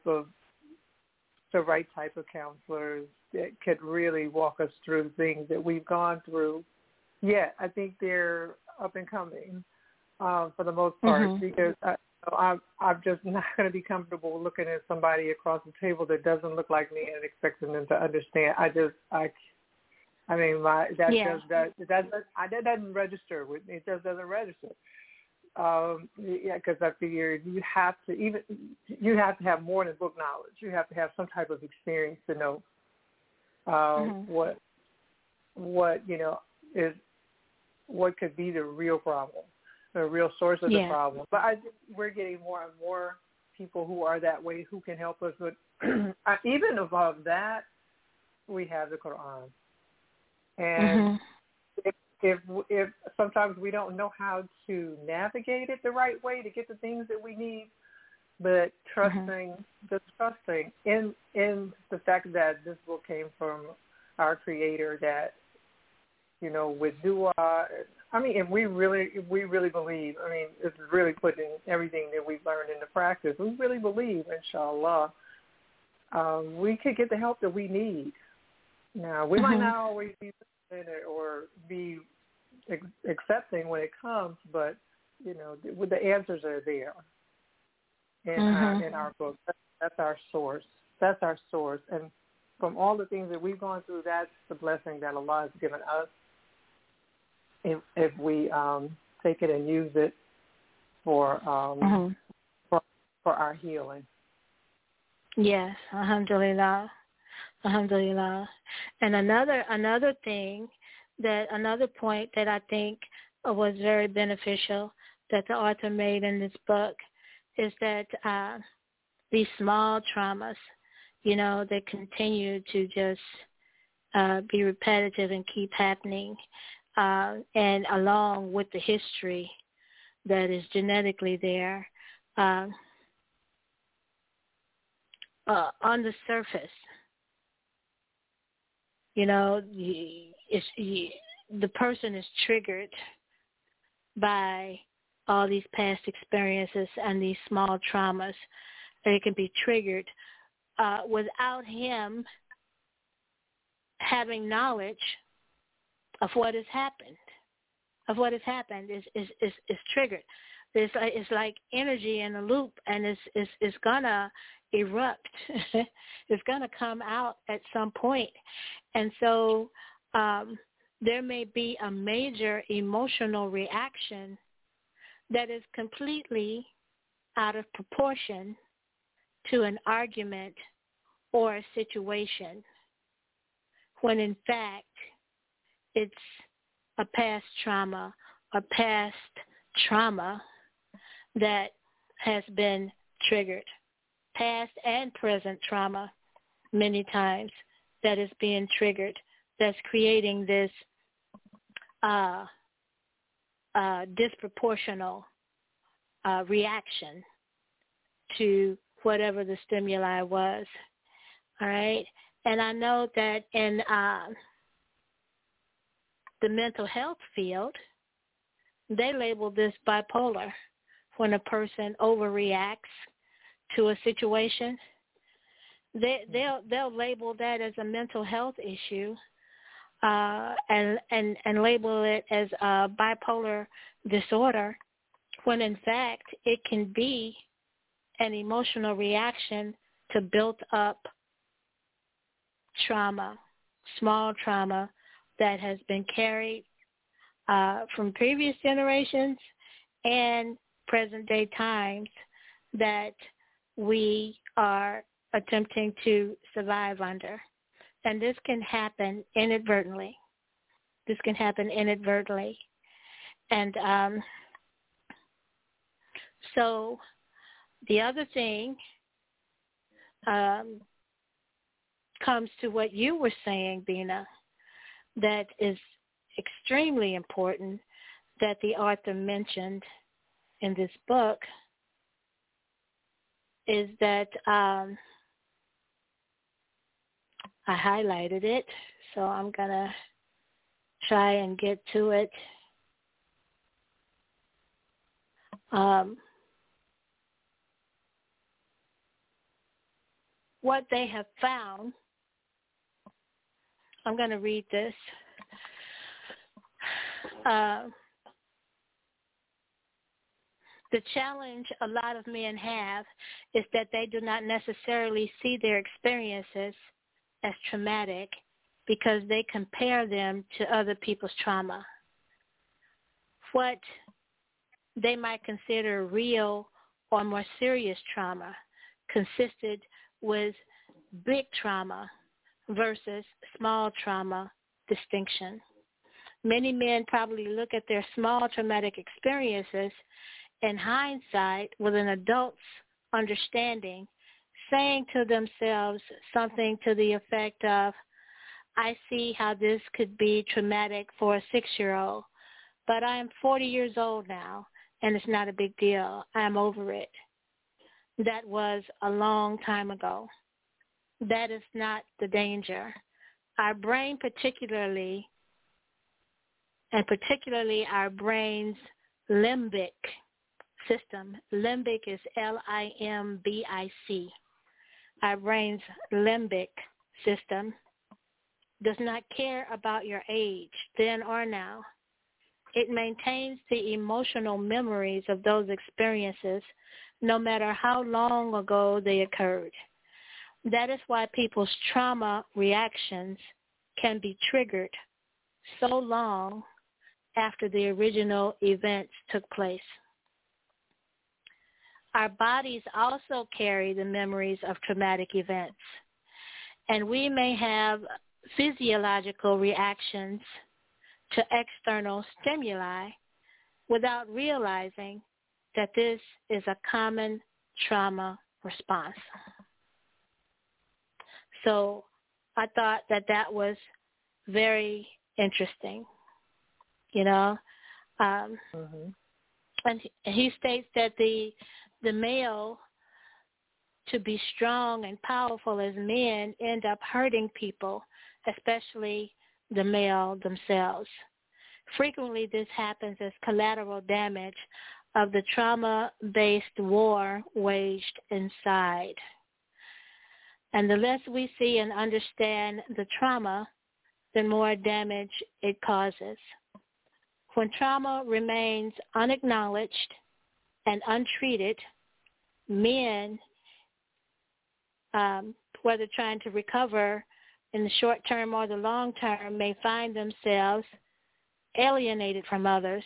right type of counselors that could really walk us through things that we've gone through. Yeah, I think they're up and coming for the most part, because I'm just not going to be comfortable looking at somebody across the table that doesn't look like me and expecting them to understand. That doesn't register with me. It just doesn't register. Because I figured you have to have more than book knowledge. You have to have some type of experience to know what could be the real problem, the real source of the problem. But I think we're getting more and more people who are that way, who can help us with. Even above that, we have the Quran, and if sometimes we don't know how to navigate it the right way to get the things that we need, but trusting in the fact that this book came from our Creator, that with dua, I mean, if we really believe, I mean, it's really putting everything that we've learned into practice. We really believe, inshallah, we could get the help that we need. Now, we might not always be listening or be accepting when it comes, but the answers are there in our book. That's our source. That's our source, and from all the things that we've gone through, that's the blessing that Allah has given us. If we take it and use it for our healing. Yes, alhamdulillah. Alhamdulillah. And another point that I think was very beneficial that the author made in this book is that these small traumas, that continue to just be repetitive and keep happening, and along with the history that is genetically there, on the surface, the person is triggered by all these past experiences and these small traumas. They can be triggered without him having knowledge of what has happened. Is triggered. It's like energy in a loop, and it's gonna erupt. It's gonna come out at some point, and so there may be a major emotional reaction that is completely out of proportion to an argument or a situation, when in fact it's a past trauma that has been triggered, past and present trauma many times that is being triggered, that's creating this disproportional reaction to whatever the stimuli was. all right? And I know that in the mental health field, they label this bipolar when a person overreacts to a situation. They'll label that as a mental health issue and label it as a bipolar disorder, when in fact it can be an emotional reaction to built up trauma, small trauma that has been carried from previous generations and present day times that we are attempting to survive under. And this can happen inadvertently. And so the other thing comes to what you were saying, Bina, that is extremely important that the author mentioned in this book, is that I highlighted it, so I'm going to try and get to it. What they have found, I'm going to read this. The challenge a lot of men have is that they do not necessarily see their experiences as traumatic because they compare them to other people's trauma. What they might consider real or more serious trauma consisted with big trauma versus small trauma distinction. Many men probably look at their small traumatic experiences in hindsight with an adult's understanding, saying to themselves something to the effect of, I see how this could be traumatic for a 6-year-old, but I am 40 years old now, and it's not a big deal. I'm over it. That was a long time ago. That is not the danger. Our brain particularly our brain's limbic system. Limbic is L-I-M-B-I-C. Our brain's limbic system does not care about your age, then or now. It maintains the emotional memories of those experiences, no matter how long ago they occurred. That is why people's trauma reactions can be triggered so long after the original events took place. Our bodies also carry the memories of traumatic events, and we may have physiological reactions to external stimuli without realizing that this is a common trauma response. So I thought that was very interesting, you know. And he states that the male, to be strong and powerful as men, end up hurting people, especially the male themselves. Frequently, this happens as collateral damage of the trauma-based war waged inside. And the less we see and understand the trauma, the more damage it causes. When trauma remains unacknowledged and untreated, men, whether trying to recover in the short term or the long term, may find themselves alienated from others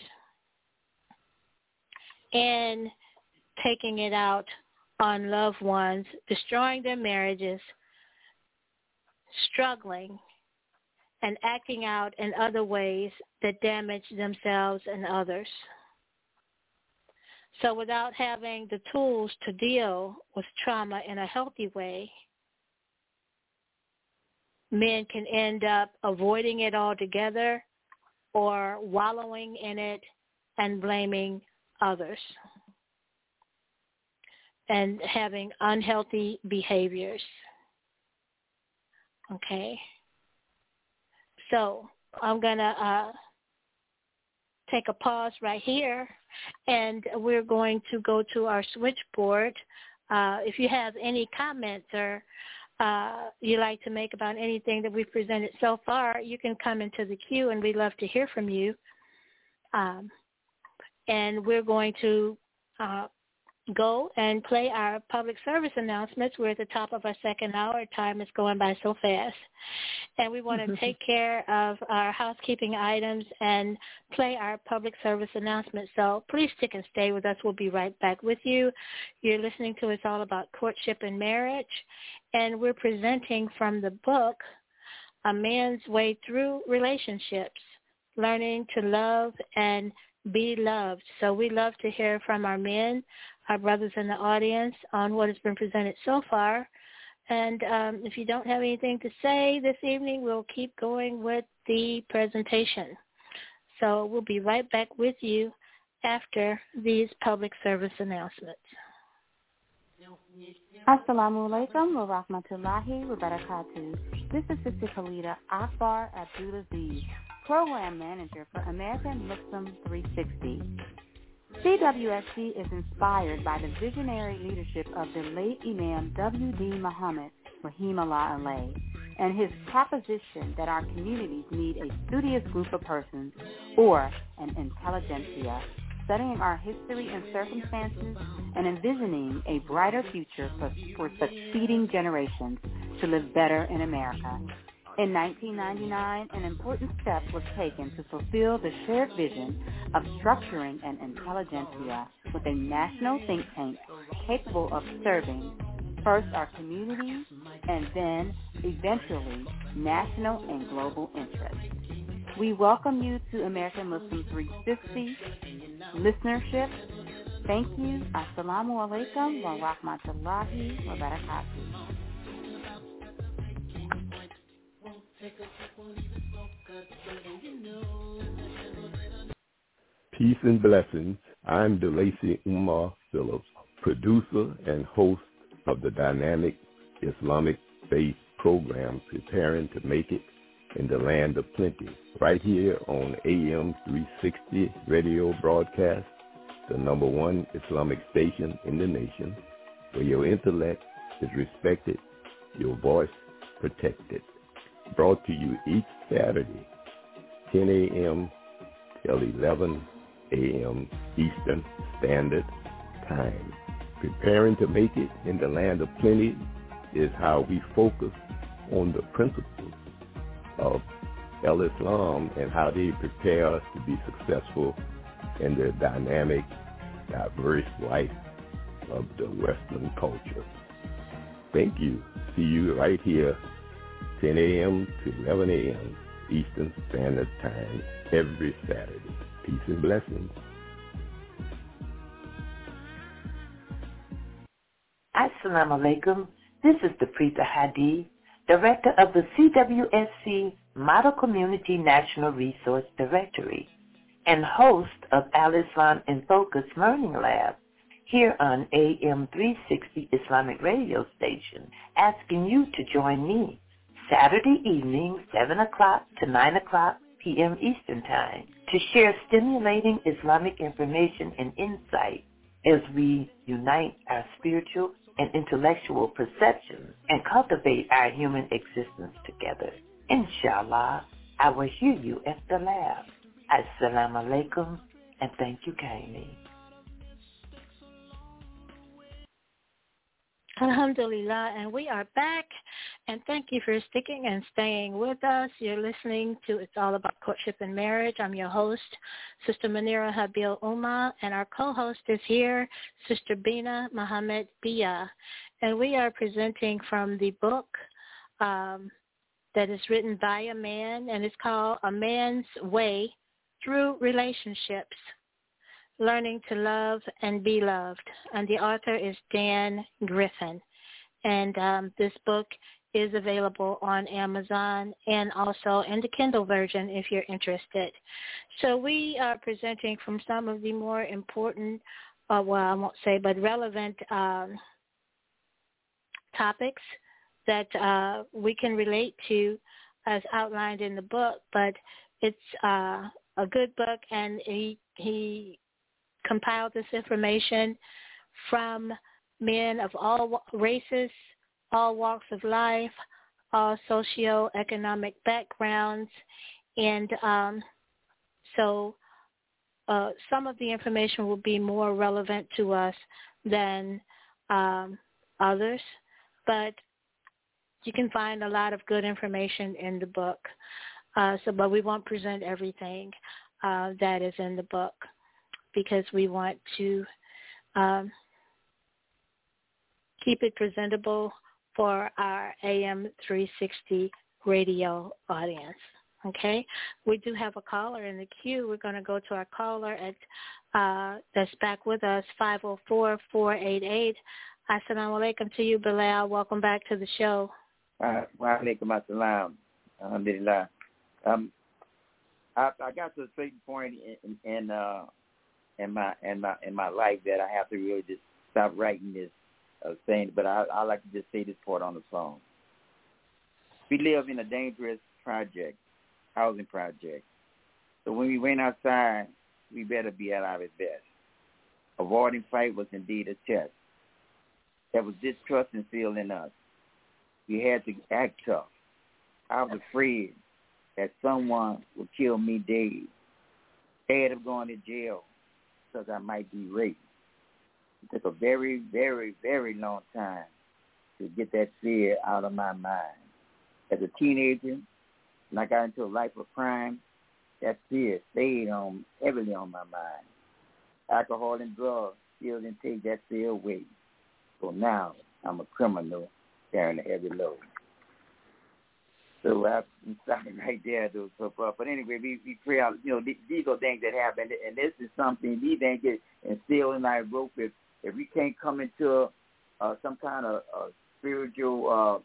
and taking it out on loved ones, destroying their marriages, struggling, and acting out in other ways that damage themselves and others. So without having the tools to deal with trauma in a healthy way, men can end up avoiding it altogether or wallowing in it and blaming others and having unhealthy behaviors. Okay. So I'm going to take a pause right here, and we're going to go to our switchboard. If you have any comments or you'd like to make about anything that we've presented so far, you can come into the queue, and we'd love to hear from you. And we're going to go and play our public service announcements. We're at the top of our second hour. Time is going by so fast. And we want to take care of our housekeeping items and play our public service announcements. So please stick and stay with us. We'll be right back with you. You're listening to It's All About Courtship and Marriage. And we're presenting from the book, A Man's Way Through Relationships, Learning to Love and Be Loved. So we love to hear from our men, our brothers in the audience, on what has been presented so far. And if you don't have anything to say this evening, we'll keep going with the presentation. So we'll be right back with you after these public service announcements. Assalamu alaikum wa rahmatullahi wa barakatuh. This is Sister Khalida Akbar Abdulaziz, Program Manager for American Muslim 360. CWSC is inspired by the visionary leadership of the late Imam W.D. Muhammad, Rahimahullah alayh, and his proposition that our communities need a studious group of persons, or an intelligentsia, studying our history and circumstances and envisioning a brighter future for succeeding generations to live better in America. In 1999, an important step was taken to fulfill the shared vision of structuring an intelligentsia with a national think tank capable of serving first our communities and then, eventually, national and global interests. We welcome you to American Muslim 360 listenership. Thank you. Assalamu alaikum wa rahmatullahi wa barakatuh. Peace and blessings. I'm DeLacy Umar Phillips, producer and host of the dynamic Islamic-based program Preparing to Make It in the Land of Plenty, right here on AM 360 radio broadcast, the number one Islamic station in the nation, where your intellect is respected, your voice protected. Brought to you each Saturday, 10 a.m. till 11 a.m. Eastern Standard Time. Preparing to Make It in the Land of Plenty is how we focus on the principles of Islam and how they prepare us to be successful in the dynamic, diverse life of the Western culture. Thank you. See you right here, 10 a.m. to 11 a.m. Eastern Standard Time every Saturday. Peace and blessings. Assalamu alaikum. This is the Preeta Hadi, Director of the CWSC Model Community National Resource Directory and host of Al-Islam in Focus Learning Lab here on AM 360 Islamic radio station, asking you to join me Saturday evening, 7 o'clock to 9 o'clock p.m. Eastern Time, to share stimulating Islamic information and insight as we unite our spiritual and intellectual perceptions and cultivate our human existence together. Inshallah, I will hear you at the lab. Assalamu alaikum, and thank you kindly. Alhamdulillah, and we are back, and thank you for sticking and staying with us. You're listening to It's All About Courtship and Marriage. I'm your host, Sister Munira Habil Umar, and our co-host is here, Sister Bina Muhammad Bia, and we are presenting from the book that is written by a man, and it's called A Man's Way Through Relationships, Learning to Love and Be Loved, and the author is Dan Griffin. And this book is available on Amazon and also in the Kindle version if you're interested. So we are presenting from some of the more important, well, I won't say, but relevant topics that we can relate to as outlined in the book, but it's a good book, and he compiled this information from men of all races, all walks of life, all socioeconomic backgrounds, and so some of the information will be more relevant to us than others, but you can find a lot of good information in the book. But we won't present everything that is in the book because we want to keep it presentable for our AM 360 radio audience. Okay, we do have a caller in the queue. We're going to go to our caller that's back with us, 504-488. Assalamu alaikum to you, Bilal. Welcome back to the show. Wa alaikum assalam. Alhamdulillah. I got to a certain point in my life that I have to really just stop writing this saying, but I like to just say this part on the song. We live in a dangerous housing project. So when we went outside, we better be at our best. Avoiding fight was indeed a test. There was distrust and fear in us. We had to act tough. I was afraid that someone would kill me dead, scared of going to jail because I might be raped. It took a very, very, very long time to get that fear out of my mind. As a teenager, when I got into a life of crime, that fear stayed heavily on my mind. Alcohol and drugs still didn't take that fear away. So now I'm a criminal carrying a heavy load. So I'm stopping right there, though. So, but anyway, we pray out. These are things that happen, and this is something these things get instilled in our group. If we can't come into some kind of spiritual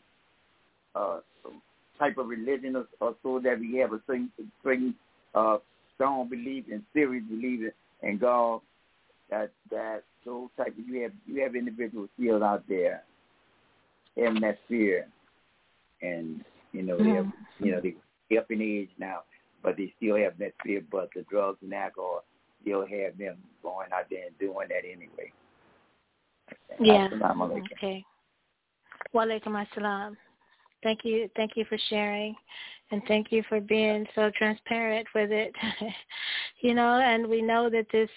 type of religion or so that we have a certain strong belief and serious belief in God, that those type of you have individuals still out there having that fear, and they're up in age now, but they still have that fear. But the drugs and alcohol still have them going out there and doing that anyway. Yeah. Okay. Wa alaikum assalam. Thank you for sharing, and thank you for being so transparent with it. And we know that this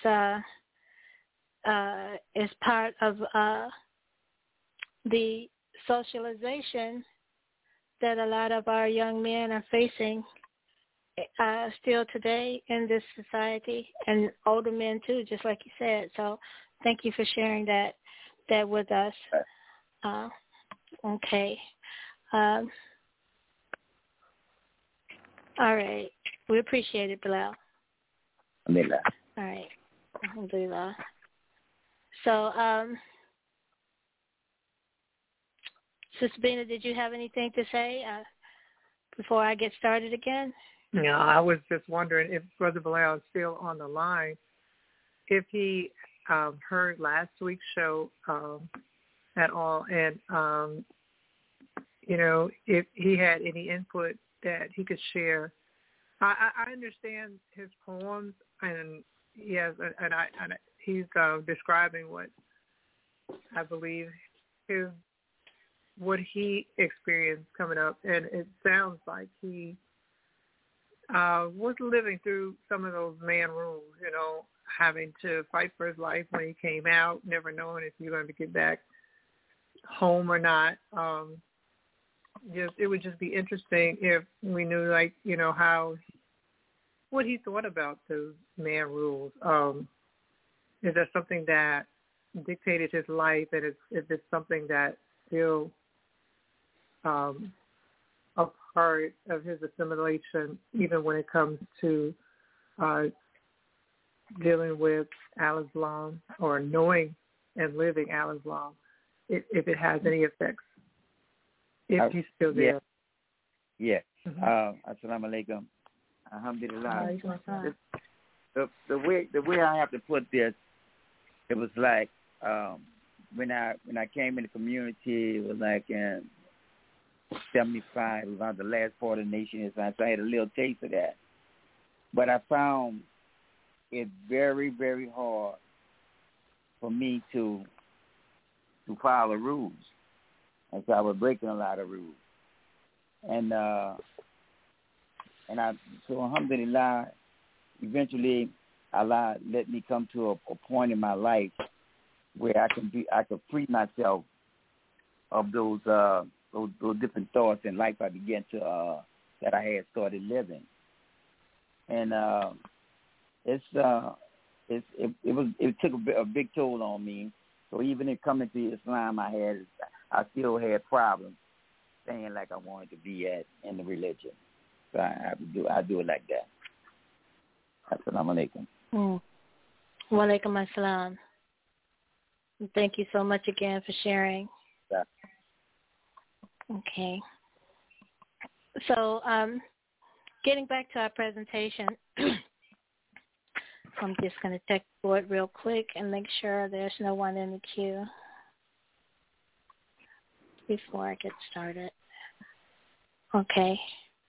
is part of the socialization that a lot of our young men are facing still today in this society, and older men too, just like you said. So thank you for sharing that with us. Okay. All right. We appreciate it, Bilal. Alhamdulillah. All right. Alhamdulillah. So, Sister Bina, did you have anything to say before I get started again? No, I was just wondering if Brother Bilal is still on the line, if he heard last week's show at all, and if he had any input that he could share. I understand his poems, and yes, and he's describing what I believe what he experienced coming up, and it sounds like he was living through some of those man rules, having to fight for his life when he came out, never knowing if you're going to get back home or not. It would just be interesting if we knew, what he thought about those man rules. Is that something that dictated his life, and is it something that still a part of his assimilation, even when it comes to dealing with Al-Islam or knowing and living Al-Islam, if it has any effects, if he's still there. Yeah. Assalamu alaikum. Alhamdulillah. The way I have to put this, it was like when I came in the community, it was like in 75, about the last part of the Nation Islam. So I had a little taste of that. But I found it very, very hard for me to follow rules. And so I was breaking a lot of rules. And so alhamdulillah, eventually Allah let me come to a point in my life where I could free myself of those different thoughts in life I began to that I had started living. And it took a big toll on me. So even in coming to Islam, I still had problems staying like I wanted to be in the religion. So I do it like that. Assalamu alaikum. Wa alaikum assalam. Thank you so much again for sharing. Yeah. Okay. So getting back to our presentation, I'm just going to check the board real quick and make sure there's no one in the queue before I get started. Okay.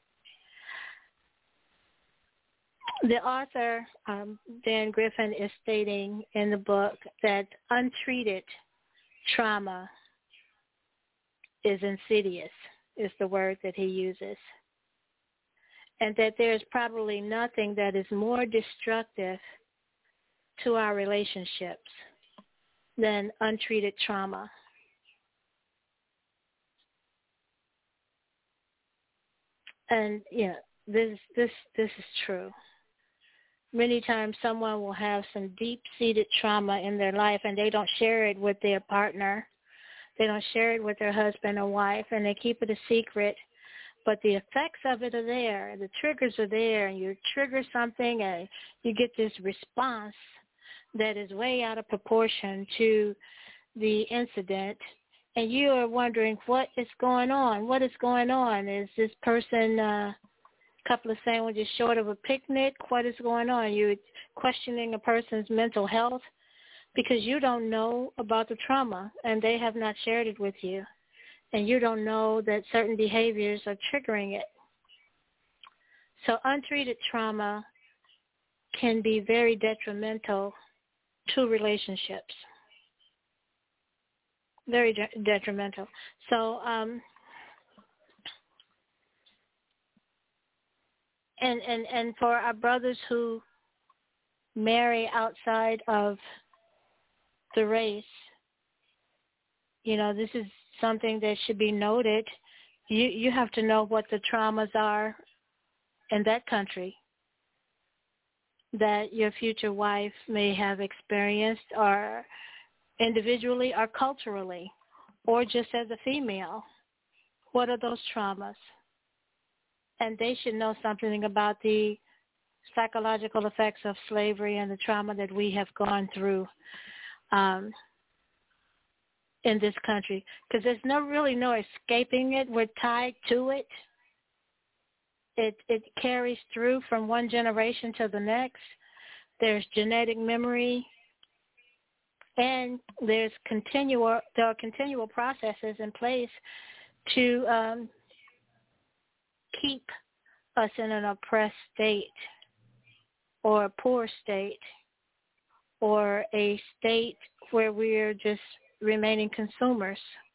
The author, Dan Griffin, is stating in the book that untreated trauma is insidious, is the word that he uses, and that there is probably nothing that is more destructive to our relationships than untreated trauma. And this is true. Many times someone will have some deep-seated trauma in their life and they don't share it with their partner. They don't share it with their husband or wife, and they keep it a secret. But the effects of it are there. The triggers are there, and you trigger something and you get this response that is way out of proportion to the incident. And you are wondering, what is going on? What is going on? Is this person couple of sandwiches short of a picnic? What is going on? You're questioning a person's mental health because you don't know about the trauma and they have not shared it with you. And you don't know that certain behaviors are triggering it. So untreated trauma can be very detrimental to relationships. Very detrimental. So, And for our brothers who marry outside of the race, this is something that should be noted. You have to know what the traumas are in that country that your future wife may have experienced, or individually or culturally, or just as a female. What are those traumas? And they should know something about the psychological effects of slavery and the trauma that we have gone through in this country. Because there's really no escaping it. We're tied to it. It carries through from one generation to the next. There's genetic memory. And there are continual processes in place to keep us in an oppressed state or a poor state or a state where we're just remaining consumers.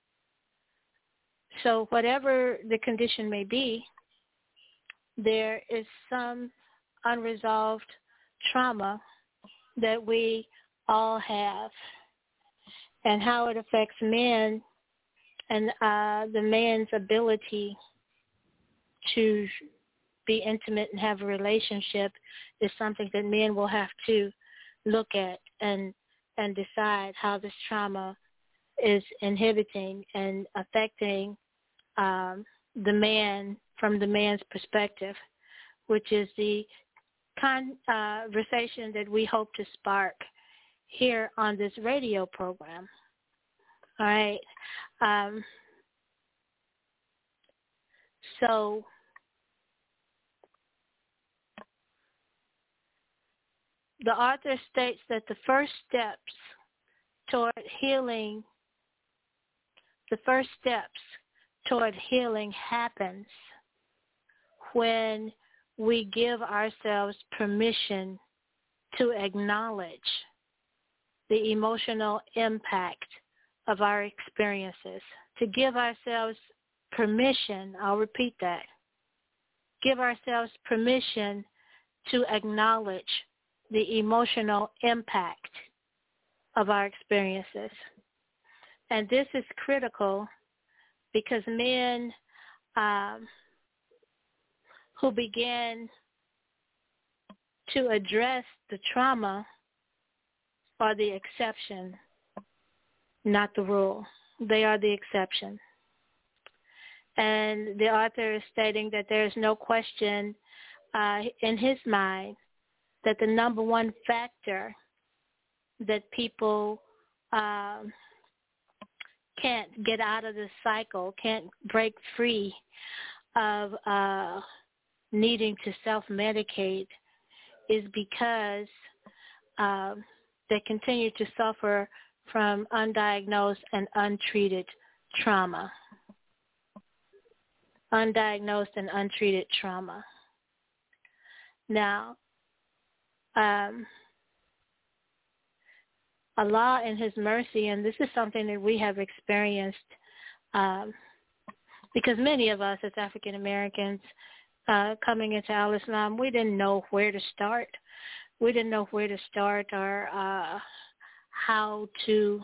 So whatever the condition may be, there is some unresolved trauma that we all have, and how it affects men and the man's ability to be intimate and have a relationship is something that men will have to look at and decide how this trauma is inhibiting and affecting the man from the man's perspective, which is the conversation that we hope to spark here on this radio program. All right. So the author states that the first steps toward healing, the first steps toward healing happens when we give ourselves permission to acknowledge the emotional impact of our experiences, to give ourselves permission, I'll repeat that, give ourselves permission to acknowledge the emotional impact of our experiences. And this is critical because men who begin to address the trauma are the exception, not the rule. They are the exception. And the author is stating that there is no question in his mind that the number one factor that people can't get out of this cycle, can't break free of needing to self-medicate is because they continue to suffer from undiagnosed and untreated trauma. Undiagnosed and untreated trauma. Now, Allah in His mercy, and this is something that we have experienced because many of us as African Americans coming into Al-Islam, we didn't know where to start. We didn't know where to start or how to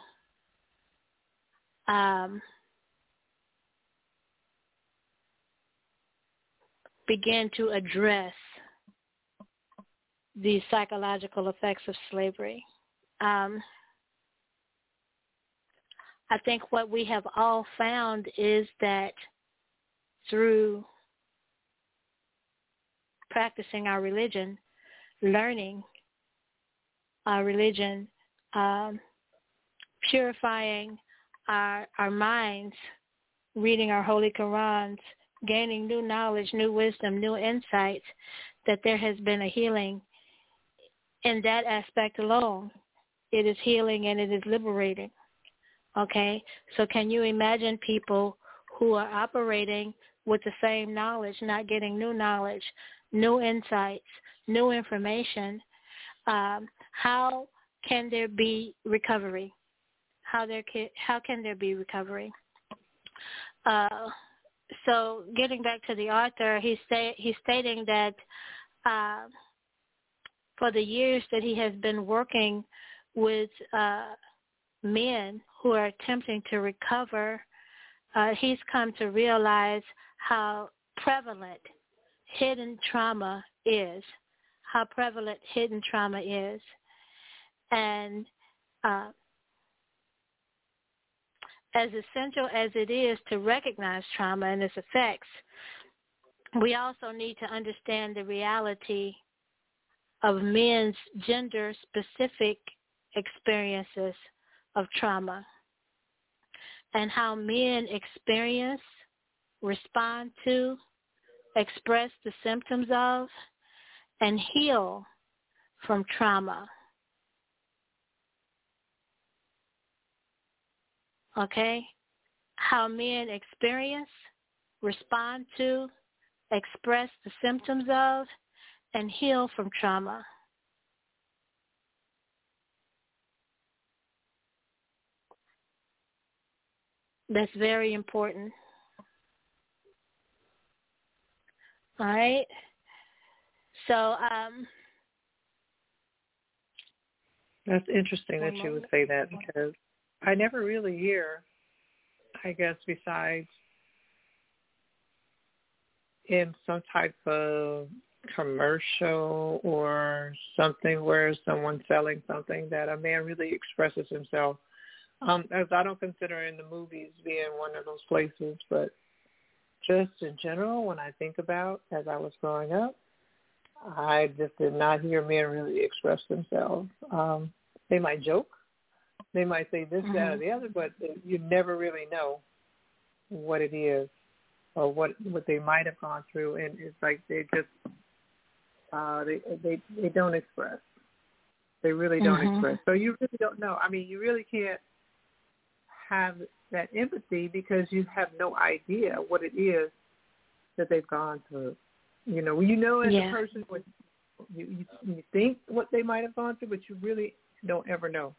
begin to address the psychological effects of slavery. I think what we have all found is that through practicing our religion, learning our religion, purifying our minds, reading our Holy Qurans, gaining new knowledge, new wisdom, new insights, that there has been a healing in that aspect alone. It is healing and it is liberating. Okay? So can you imagine people who are operating with the same knowledge, not getting new knowledge, new insights, new information? How can there be recovery? How can there be recovery? So getting back to the author, he's stating that for the years that he has been working with men who are attempting to recover, he's come to realize how prevalent hidden trauma is, And as essential as it is to recognize trauma and its effects, we also need to understand the reality of men's gender-specific experiences of trauma and how men experience, respond to, express the symptoms of, and heal from trauma. Okay? How men experience, respond to, express the symptoms of, and heal from trauma. That's very important. All right? So, that's interesting that you would say that, because I never really hear, I guess, besides in some type of commercial or something where someone's selling something, that a man really expresses himself. As I don't consider in the movies being one of those places, but just in general, when I think about as I was growing up, I just did not hear men really express themselves. They might joke. They might say this, that, or the other, but you never really know what it is or what they might have gone through. And it's like they just, they don't express. They really don't express. So you really don't know. I mean, you really can't have that empathy because you have no idea what it is that they've gone through. As a person, you think what they might have gone through, but you really don't ever know.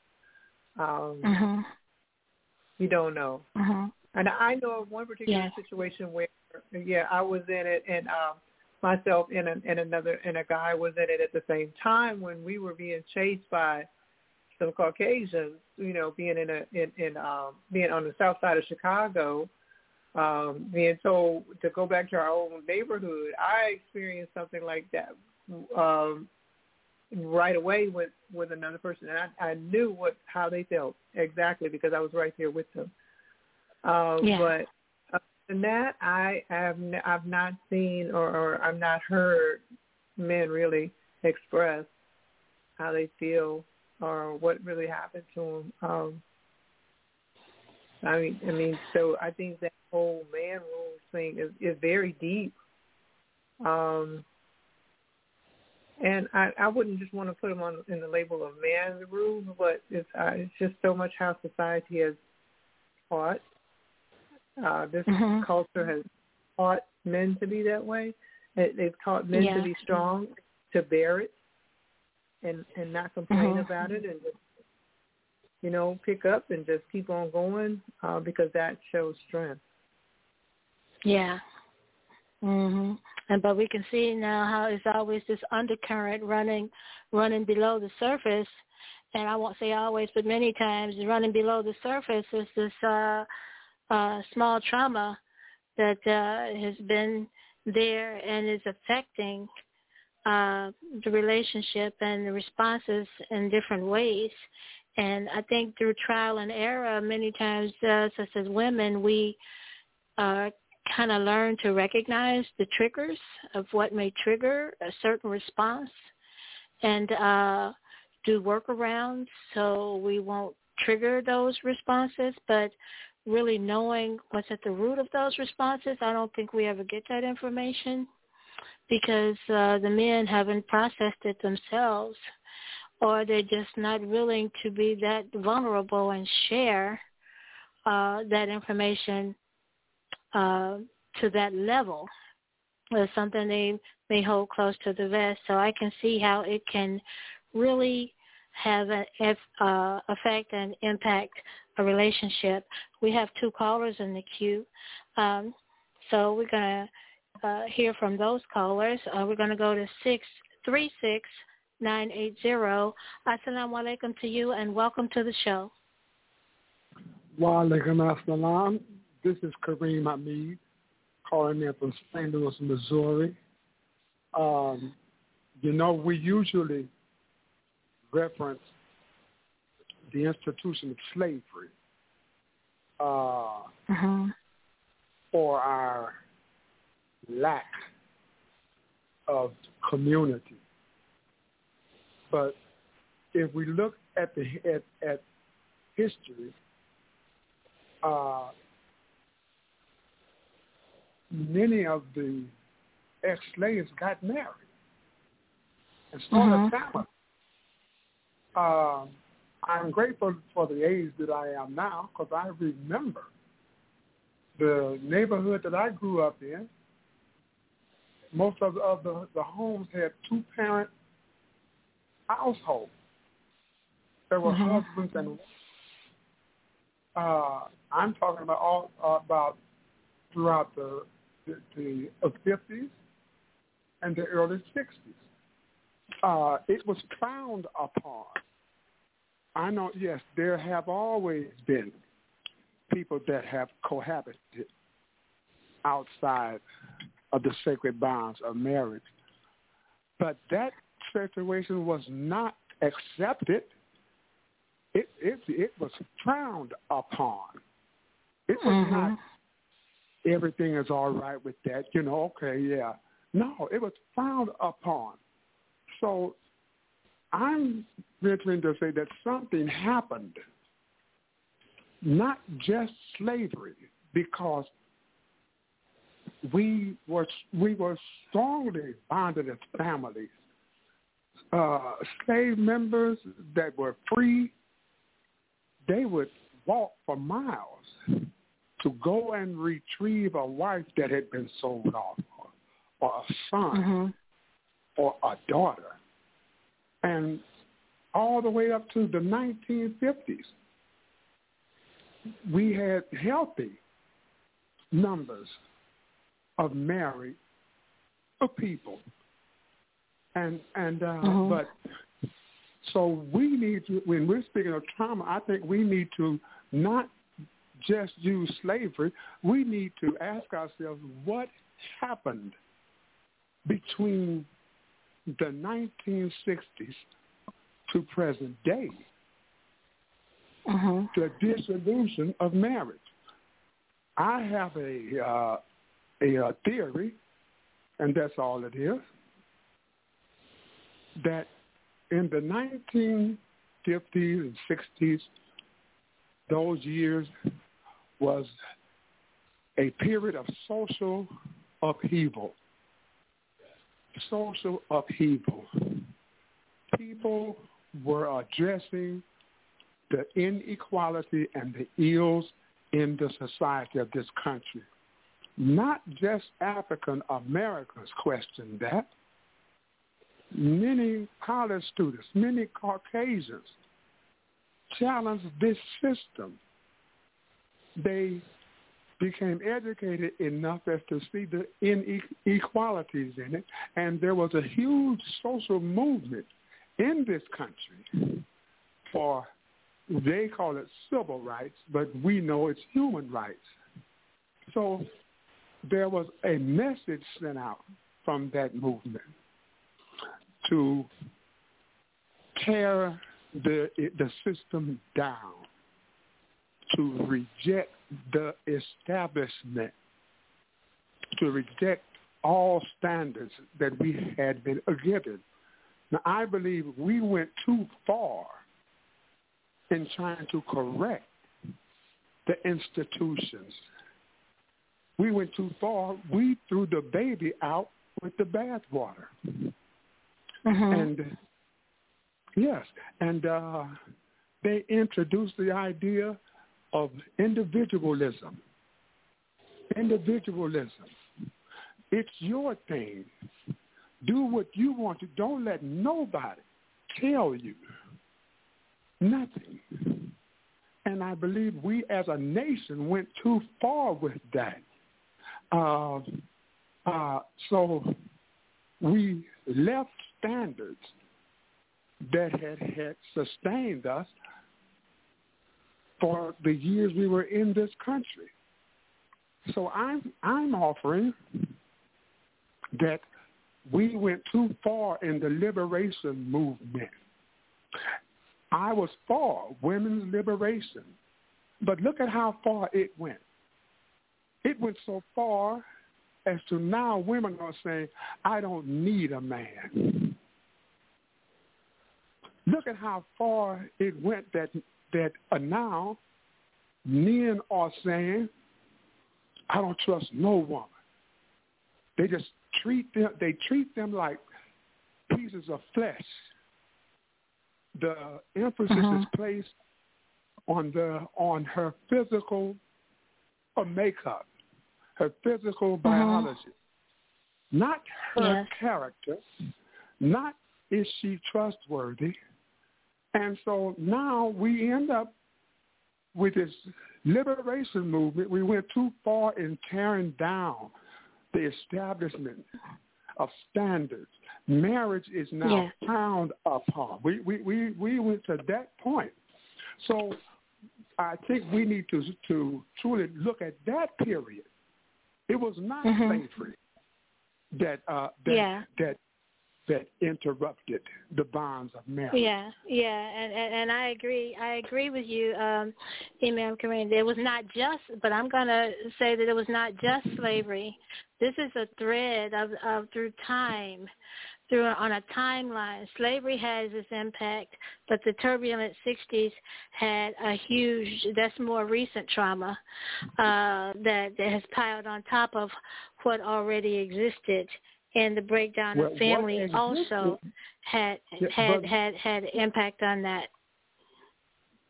You don't know. And I know of one particular situation where, I was in it, and myself and a guy was in it at the same time when we were being chased by some Caucasians. Being being on the south side of Chicago, being told to go back to our own neighborhood. I experienced something like that right away with another person, and I knew how they felt exactly because I was right there with them. But other than that, I've not seen or I've not heard men really express how they feel or what really happened to them. So I think that whole man rules thing is very deep. And I wouldn't just want to put them in the label of man rules, but it's just so much how society has taught. This culture has taught men to be that way. They've taught men to be strong, to bear it, and not complain about it, and just, pick up and just keep on going because that shows strength. Yeah. But we can see now how it's always this undercurrent running below the surface, and I won't say always, but many times running below the surface is this small trauma that has been there and is affecting the relationship and the responses in different ways. And I think through trial and error, many times, such as women, we kind of learn to recognize the triggers of what may trigger a certain response and do workarounds so we won't trigger those responses. But really knowing what's at the root of those responses, I don't think we ever get that information because the men haven't processed it themselves, or they're just not willing to be that vulnerable and share that information to that level. It's something they may hold close to the vest. So I can see how it can really have an effect and impact a relationship. We have 2 callers in the queue. So we're going to hear from those callers. We're going to go to 636-980. Assalamu alaikum to you and welcome to the show. Wa alaikum assalam. This is Kareem Hamid calling in from St. Louis, Missouri. We usually reference the institution of slavery for our lack of community. But if we look at at history, many of the ex-slaves got married and started families. I'm grateful for the age that I am now because I remember the neighborhood that I grew up in. Most of the homes had 2-parent households. There were husbands and I'm talking about throughout the 50s and the early 60s. It was frowned upon. I know, yes, there have always been people that have cohabited outside of the sacred bonds of marriage. But that situation was not accepted. It was frowned upon. It was not everything is all right with that, okay, yeah. No, it was frowned upon. So I'm venturing to say that something happened, not just slavery, because we were strongly bonded as families. Slave members that were free, they would walk for miles to go and retrieve a wife that had been sold off, or a son, or a daughter. And all the way up to the 1950s, we had healthy numbers of married people. But so we need to, when we're speaking of trauma, I think we need to not just use slavery. We need to ask ourselves what happened between the 1960s to present day, the dissolution of marriage. I have a theory, and that's all it is, that in the 1950s and 60s, those years was a period of social upheaval. Social upheaval. People were addressing the inequality and the ills in the society of this country. Not just African Americans questioned that. Many college students, many Caucasians challenged this system. They became educated enough as to see the inequalities in it, and there was a huge social movement in this country for, they call it civil rights, but we know it's human rights. So there was a message sent out from that movement to tear the system down, to reject the establishment, to reject all standards that we had been given. Now, I believe we went too far in trying to correct the institutions. We went too far. We threw the baby out with the bathwater. And yes, and they introduced the idea of individualism. Individualism. It's your thing. Do what you want to. Don't let nobody tell you nothing. And I believe we as a nation went too far with that. So we left standards that had sustained us for the years we were in this country. So I'm offering that we went too far in the liberation movement. I was for women's liberation, but look at how far it went. It went so far as to now women are saying, I don't need a man. Look at how far it went that now men are saying, I don't trust no woman. They just treat them like pieces of flesh. The emphasis is placed on her physical makeup, her physical biology, not her character, not is she trustworthy. And so now we end up with this liberation movement. We went too far in tearing down the establishment of standards. Marriage is now frowned upon. We went to that point. So I think we need to truly look at that period. It was not slavery that interrupted the bonds of marriage. And I agree with you, Imam Kareem. It was not just, but I'm going to say that it was not just slavery. This is a thread of through time, on a timeline. Slavery has its impact, but the turbulent 60s had a huge, that's more recent trauma that has piled on top of what already existed. And the breakdown of family also had impact on that.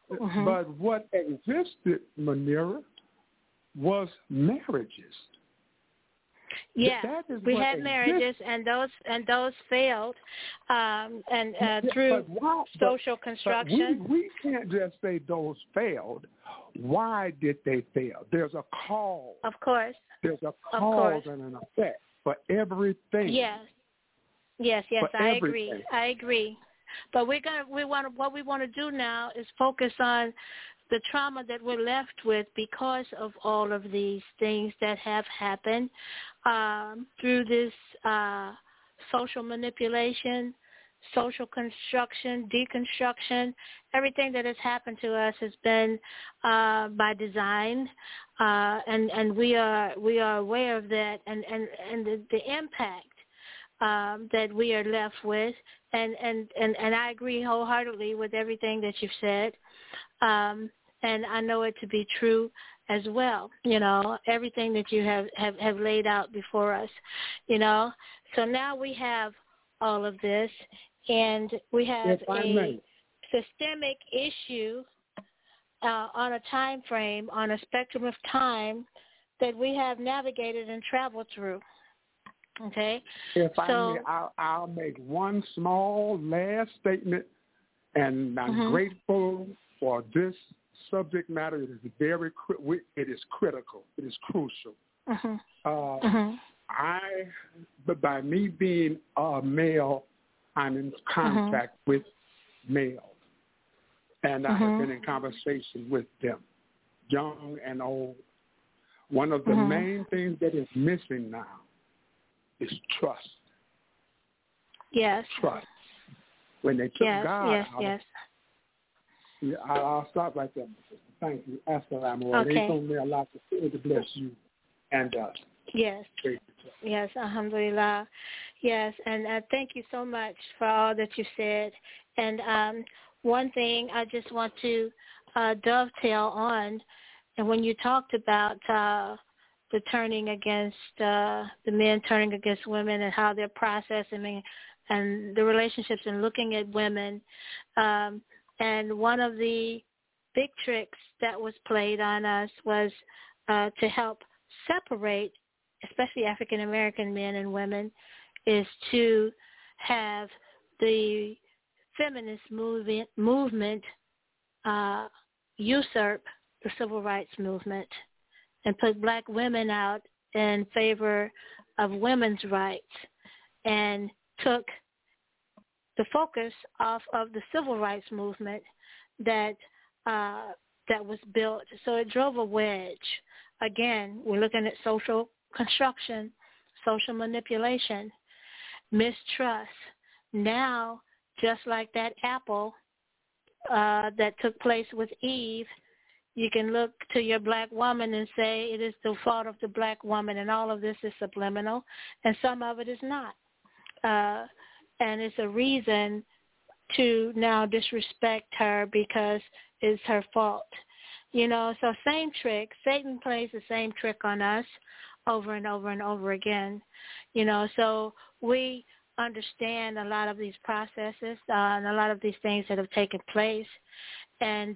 but what existed, Manira, was marriages. Yeah, we had marriages, and those failed, through social construction. But we can't just say those failed. Why did they fail? There's a cause. Of course. There's a cause and an effect for everything. Yes, I agree. But what we want to do now is focus on the trauma that we're left with because of all of these things that have happened through this social manipulation, social construction, deconstruction. Everything that has happened to us has been by design, and we are aware of that, and the impact that we are left with, and I agree wholeheartedly with everything that you've said. And I know it to be true as well, everything that you have laid out before us, So now we have all of this, and we have a systemic issue on a time frame, on a spectrum of time that we have navigated and traveled through. Okay? If I may, I'll make one small last statement, and I'm grateful for this subject matter. It is it is critical. It is crucial. But by me being a male, I'm in contact with males, and I have been in conversation with them, young and old. One of the main things that is missing now is trust. Yes. Trust. When they took God out. Yeah, I'll stop right there. Thank you. Assalamu alaikum. May Allah continue to bless you and us. Yes. Yes, alhamdulillah. Yes, and thank you so much for all that you said. And one thing I just want to dovetail on, and when you talked about the turning against, the men turning against women and how they're processing and the relationships and looking at women, and one of the big tricks that was played on us was to help separate, especially African-American men and women, is to have the feminist movement usurp the civil rights movement and put black women out in favor of women's rights, and took the focus off of the civil rights movement that was built. So it drove a wedge. Again, we're looking at social construction, social manipulation, mistrust. Now, just like that apple that took place with Eve, you can look to your black woman and say it is the fault of the black woman, and all of this is subliminal, and some of it is not. And it's a reason to now disrespect her because it's her fault. So same trick. Satan plays the same trick on us over and over and over again. So we understand a lot of these processes and a lot of these things that have taken place. And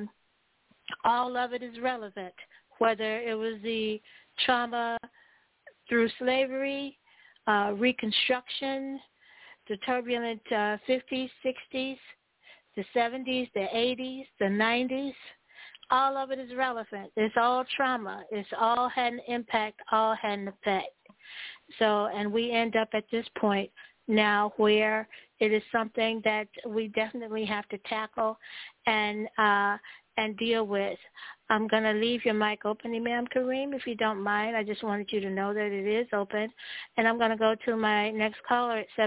all of it is relevant, whether it was the trauma through slavery, Reconstruction, the turbulent 50s, 60s, the 70s, the 80s, the 90s. All of it is relevant. It's all trauma. It's all had an impact, all had an effect. So, and we end up at this point now where it is something that we definitely have to tackle and deal with. I'm going to leave your mic open, Imam Kareem, if you don't mind. I just wanted you to know that it is open. And I'm going to go to my next caller at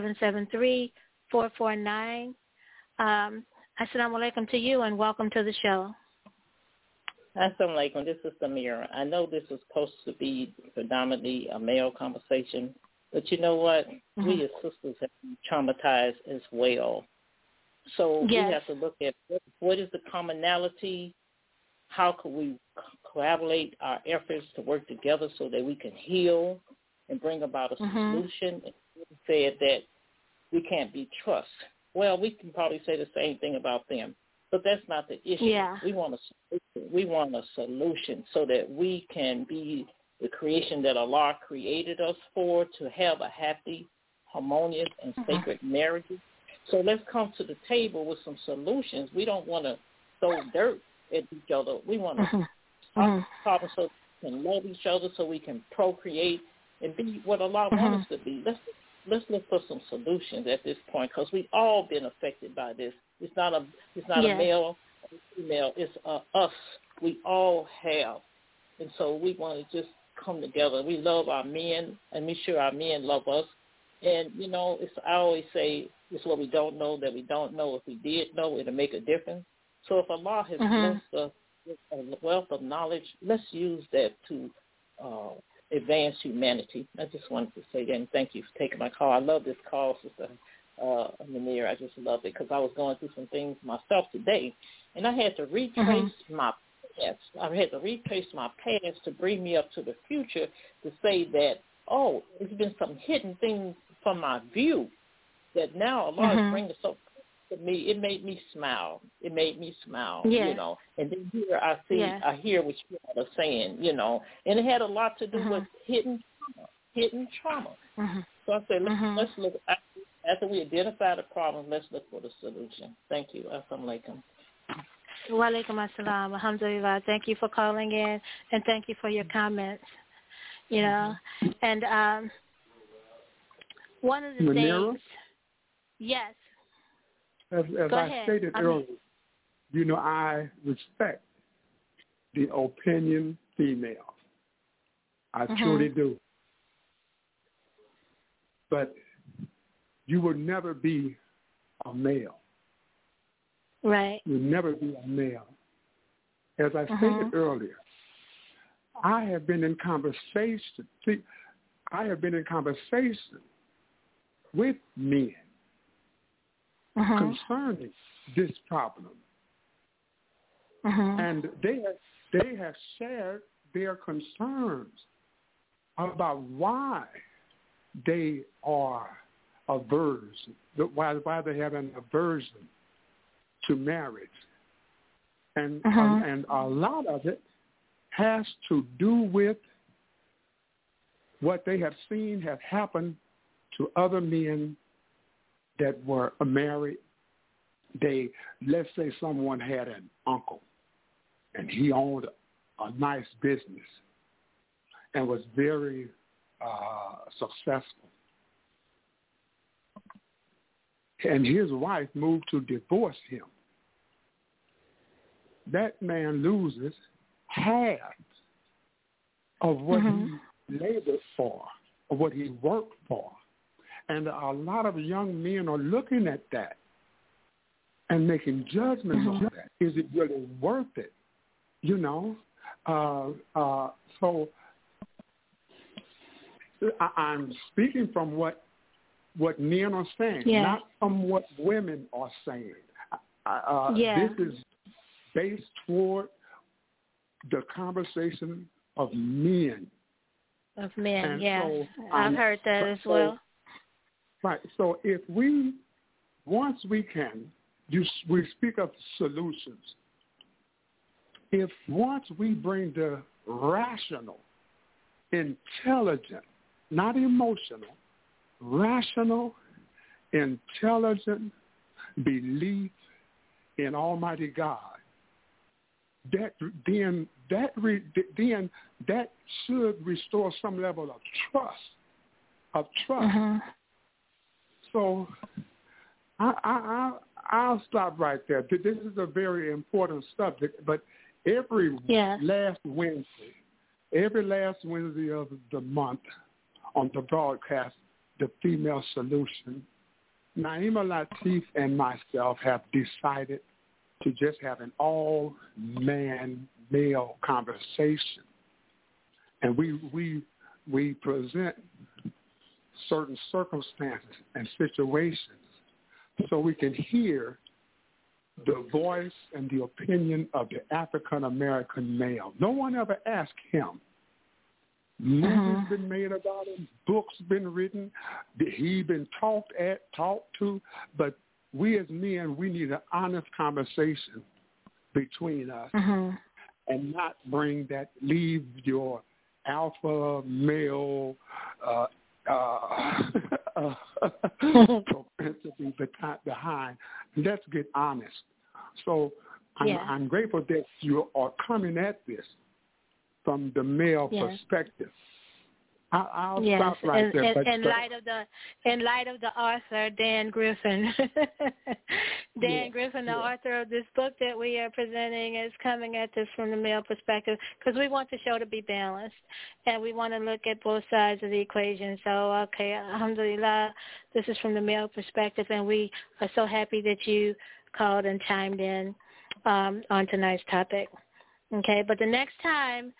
773-449. Assalamu alaikum to you, and welcome to the show. Assalamu alaikum. This is Samira. I know this was supposed to be predominantly a male conversation, but you know what? We as sisters have been traumatized as well. So we have to look at what is the commonality, how can we collaborate our efforts to work together so that we can heal and bring about a solution. And you said that we can't be trust. Well, we can probably say the same thing about them. But that's not the issue. Yeah. We want a solution so that we can be the creation that Allah created us for, to have a happy, harmonious, and sacred marriage. So let's come to the table with some solutions. We don't want to throw dirt at each other. We want to solve problems so we can love each other, so we can procreate and be what Allah wants us to be. Let's look for some solutions at this point, because we all been affected by this. It's not a male or female. It's us. We all have, and so we want to just come together. We love our men, and make sure our men love us. And I always say, it's what we don't know that we don't know. If we did know, it'll make a difference. So if Allah has blessed us with a wealth of knowledge, let's use that to advance humanity. I just wanted to say that, and thank you for taking my call. I love this call, Sister Munira. I just love it, because I was going through some things myself today, and I had to retrace my past. I had to retrace my past to bring me up to the future, to say that, it's been some hidden things from my view that now Allah is bringing so to me. It made me smile. And then here I hear what you all are saying, and it had a lot to do with hidden trauma. So I said, let's look, after we identify the problem, let's look for the solution. Thank you. Assalamu alaikum. Wa alaikum assalam. Alhamdulillah. Thank you for calling in, and thank you for your comments. And one of the Munira? things, yes. As I stated earlier, I respect the opinion female. I truly do. But you will never be a male. Right. You'll never be a male. As I stated earlier, I have been in conversation with men concerning this problem. And they have shared their concerns about why they are averse, why they have an aversion to marriage. And a lot of it has to do with what they have seen have happened to other men that were married. Let's say someone had an uncle, and he owned a nice business and was very successful. And his wife moved to divorce him. That man loses half of what he labored for, or what he worked for. And a lot of young men are looking at that and making judgments on that. Is it really worth it? So I'm speaking from what men are saying, not from what women are saying. This is based toward the conversation of men. Of men, and yes. So, I've heard that as well. Right. So if once we can, we speak of solutions. If once we bring the rational, intelligent, not emotional, rational, intelligent belief in Almighty God, that should restore some level of trust. So I'll stop right there. This is a very important subject, but every last Wednesday of the month on the broadcast, The Female Solution, Naima Latif and myself have decided to just have an all-male conversation. And we present certain circumstances and situations so we can hear the voice and the opinion of the African-American male. No one ever asked him. Movies been made about him, books been written, he been talked to, but we as men, we need an honest conversation between us, and not leave your alpha male propensity behind. Let's get honest. So I'm grateful that you are coming at this from the male perspective. I'll stop right there. In light of the author, Dan Griffin. Griffin, the author of this book that we are presenting, is coming at this from the male perspective, because we want the show to be balanced, and we want to look at both sides of the equation. So, okay, alhamdulillah, this is from the male perspective, and we are so happy that you called and chimed in on tonight's topic. Okay, but the next time,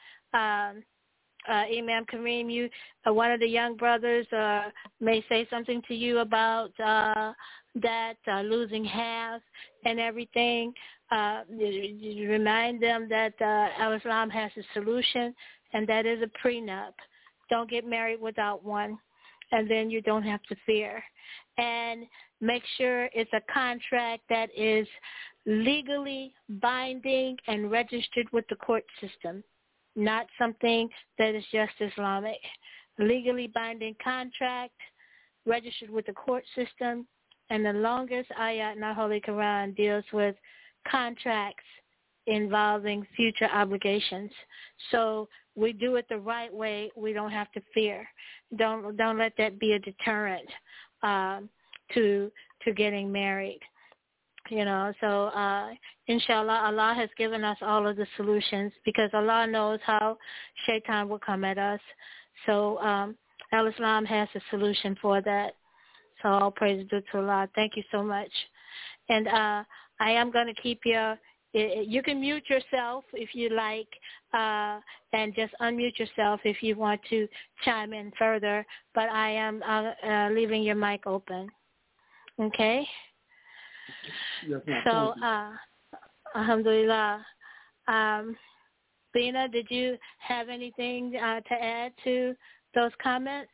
Imam Kareem, you one of the young brothers may say something to you about that losing half and everything. You remind them that Al-Islam has a solution, and that is a prenup. Don't get married without one, and then you don't have to fear. And make sure it's a contract that is legally binding and registered with the court system, not something that is just Islamic. Legally binding contract, registered with the court system, and the longest ayat in the Holy Quran deals with contracts involving future obligations. So we do it the right way. We don't have to fear. Don't let that be a deterrent to getting married. You know, so inshallah, Allah has given us all of the solutions, because Allah knows how shaitan will come at us. So Al-Islam has a solution for that. So all praise due to Allah. Thank you so much. And I am going to keep you can mute yourself if you like, and just unmute yourself if you want to chime in further. But I am leaving your mic open. Okay? Yes, so, alhamdulillah. Bina, did you have anything to add to those comments?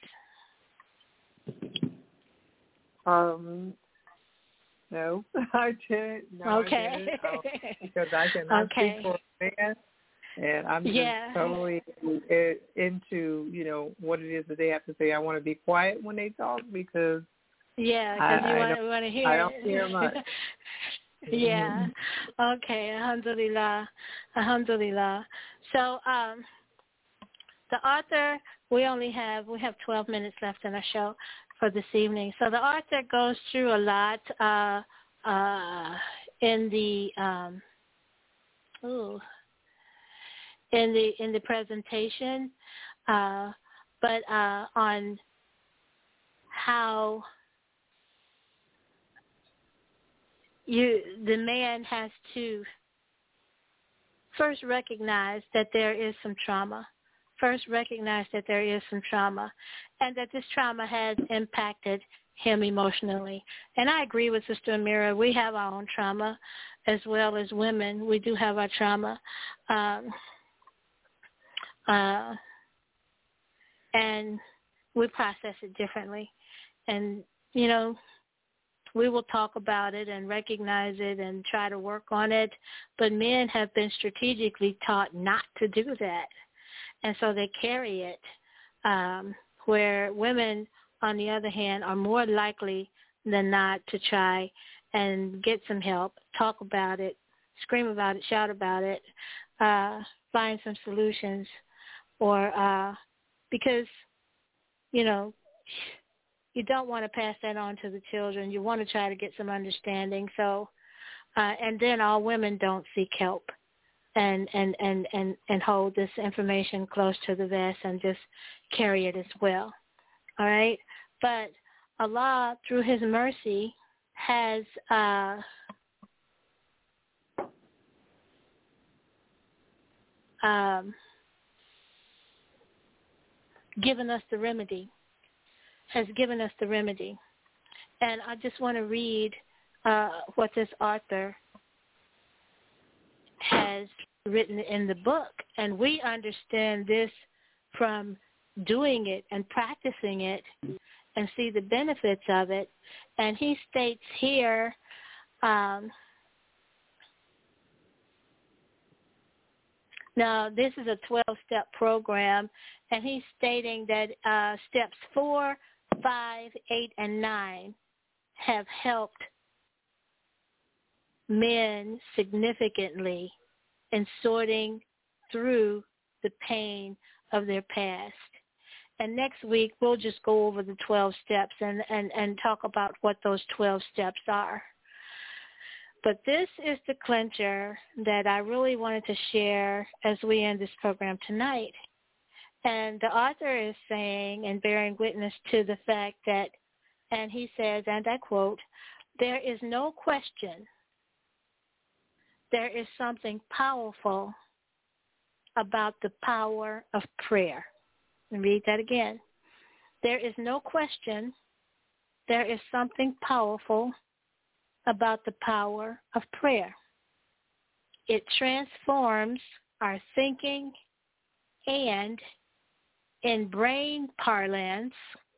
No, I didn't. No, okay. I didn't, because I cannot speak for a man, and I'm just totally into, what it is that they have to say. I want to be quiet when they talk, because because you want to hear. I don't hear much. Yeah. Okay. Alhamdulillah. Alhamdulillah. So the author, we have 12 minutes left in our show for this evening. So the author goes through a lot in the presentation, but on how the man has to first recognize that there is some trauma. And that this trauma has impacted him emotionally. And I agree with Sister Amira. We have our own trauma, as well as women. We do have our trauma. And we process it differently. And, we will talk about it and recognize it and try to work on it. But men have been strategically taught not to do that. And so they carry it, where women, on the other hand, are more likely than not to try and get some help, talk about it, scream about it, shout about it, find some solutions, or because, you don't want to pass that on to the children. You want to try to get some understanding. So, and then all women don't seek help and hold this information close to the vest and just carry it as well. All right? But Allah, through His mercy, has given us the remedy. And I just want to read what this author has written in the book. And we understand this from doing it and practicing it and see the benefits of it. And he states here Now, this is a 12-step program, and he's stating that steps 4, 5, 8, and 9 have helped men significantly in sorting through the pain of their past. And next week, we'll just go over the 12 steps and talk about what those 12 steps are. But this is the clincher that I really wanted to share as we end this program tonight. And the author is saying and bearing witness to the fact that, and he says, and I quote, "There is no question there is something powerful about the power of prayer." And read that again. There is no question there is something powerful about the power of prayer. It transforms our thinking and, in brain parlance,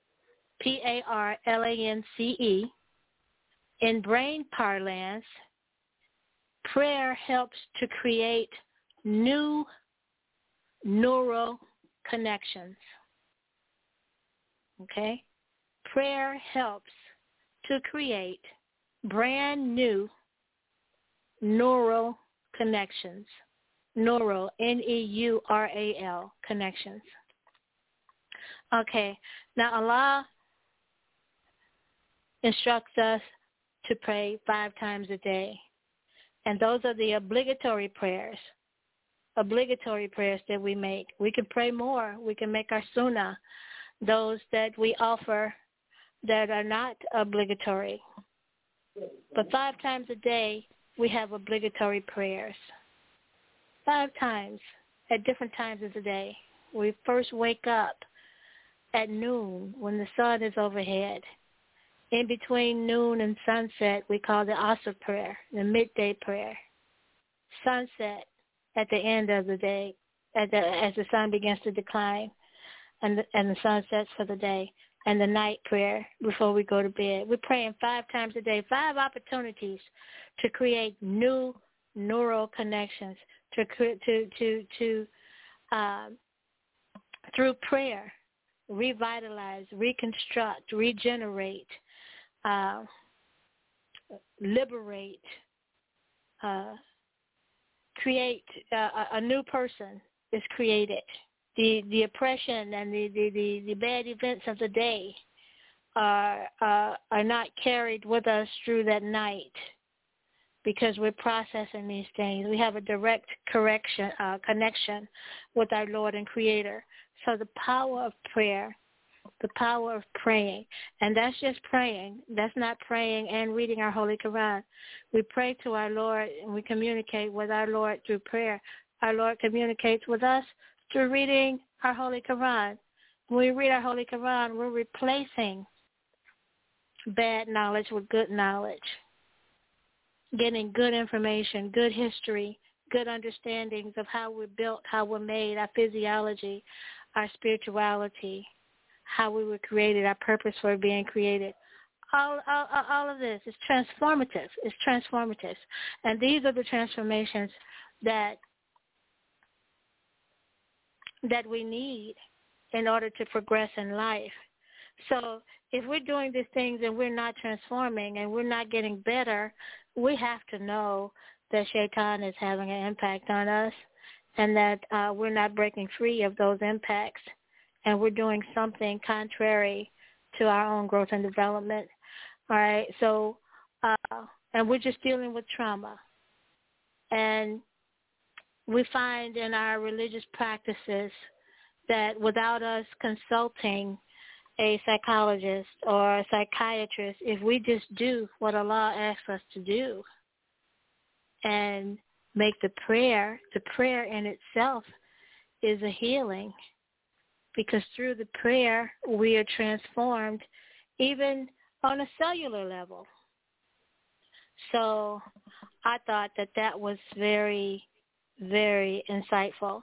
P-A-R-L-A-N-C-E, in brain parlance, prayer helps to create new neural connections. Okay? Prayer helps to create brand new neural connections. Neural, N-E-U-R-A-L, connections. Okay, now Allah instructs us to pray 5 times a day. And those are the obligatory prayers that we make. We can pray more. We can make our sunnah, those that we offer that are not obligatory. But 5 times a day, we have obligatory prayers. 5 times at different times of the day. We first wake up at noon when the sun is overhead. In between noon and sunset, we call the Asr prayer, the midday prayer. Sunset at the end of the day, as the sun begins to decline, and the sun sets for the day, and the night prayer before we go to bed. We're praying 5 times a day, 5 opportunities to create new neural connections, through prayer, revitalize, reconstruct, regenerate, liberate, create a new person is created. The oppression and the bad events of the day are not carried with us through that night because we're processing these things. We have a direct connection with our Lord and Creator. So the power of prayer, the power of praying, and that's just praying. That's not praying and reading our Holy Quran. We pray to our Lord and we communicate with our Lord through prayer. Our Lord communicates with us through reading our Holy Quran. When we read our Holy Quran, we're replacing bad knowledge with good knowledge, getting good information, good history, good understandings of how we're built, how we're made, our physiology, our spirituality, how we were created, our purpose for being created. All of this is transformative. It's transformative. And these are the transformations that we need in order to progress in life. So if we're doing these things and we're not transforming and we're not getting better, we have to know that Shaitan is having an impact on us and that we're not breaking free of those impacts and we're doing something contrary to our own growth and development. All right, so, and we're just dealing with trauma. And we find in our religious practices that without us consulting a psychologist or a psychiatrist, if we just do what Allah asks us to do and make the prayer in itself is a healing, because through the prayer we are transformed even on a cellular level. So I thought that was very, very insightful.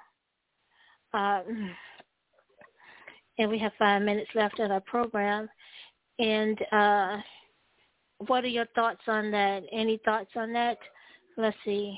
And we have 5 minutes left of our program. And what are your thoughts on that? Any thoughts on that? Let's see.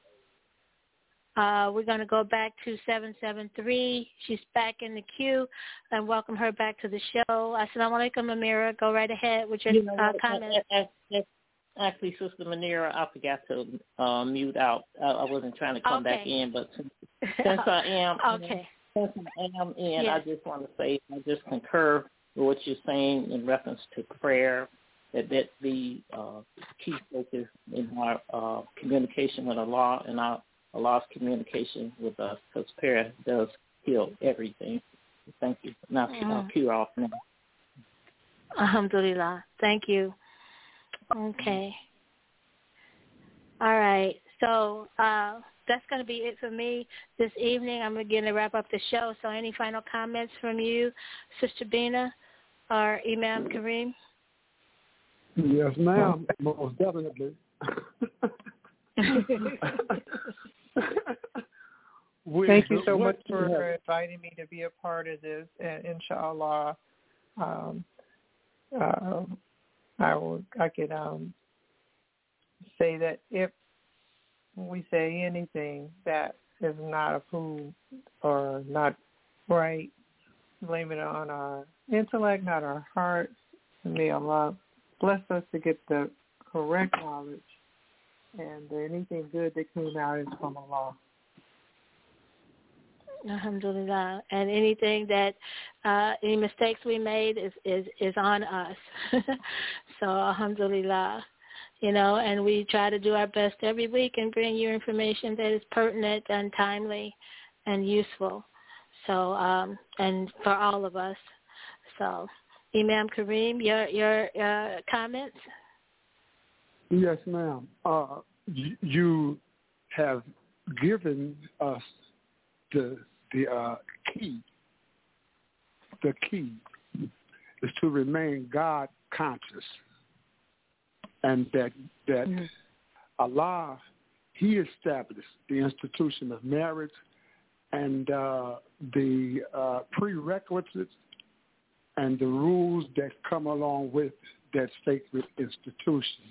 We're going to go back to 773. She's back in the queue, and welcome her back to the show. Assalamu alaikum, Amira. Go right ahead with your comments. Actually, Sister Manira, I forgot to mute out. I wasn't trying to come back in, but since I am in, I just want to say I just concur with what you're saying in reference to prayer, that the key focus in our communication with Allah and Allah's communication with us, because prayer does heal everything. Thank you. Now, I'll cue off now. Alhamdulillah. Thank you. Okay. All right. So that's going to be it for me this evening. I'm going to wrap up the show. So any final comments from you, Sister Bina or Imam Kareem? Yes, ma'am. Most definitely. Thank you so much for inviting me to be a part of this, and inshallah, I could say that if we say anything that is not approved or not right, blame it on our intellect, not our hearts. May Allah bless us to get the correct knowledge, and anything good that came out is from Allah. Alhamdulillah. And anything that any mistakes we made is on us. So alhamdulillah. And we try to do our best every week and bring you information that is pertinent and timely and useful. So and for all of us. So Imam Kareem, your comments? Yes, ma'am. You have given us the key. The key is to remain God conscious, and that Allah, He established the institution of marriage and the prerequisites and the rules that come along with that sacred institution.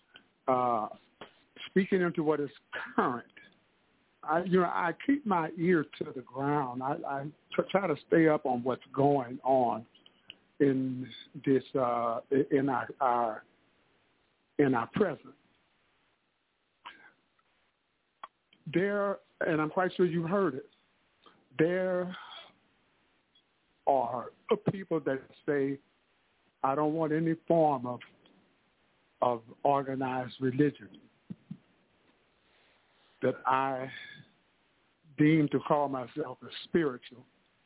Speaking into what is current, I keep my ear to the ground. I try to stay up on what's going on in this in our present. There, and I'm quite sure you heard it. There are people that say, "I don't want any form of organized religion that I deem to call myself as spiritual."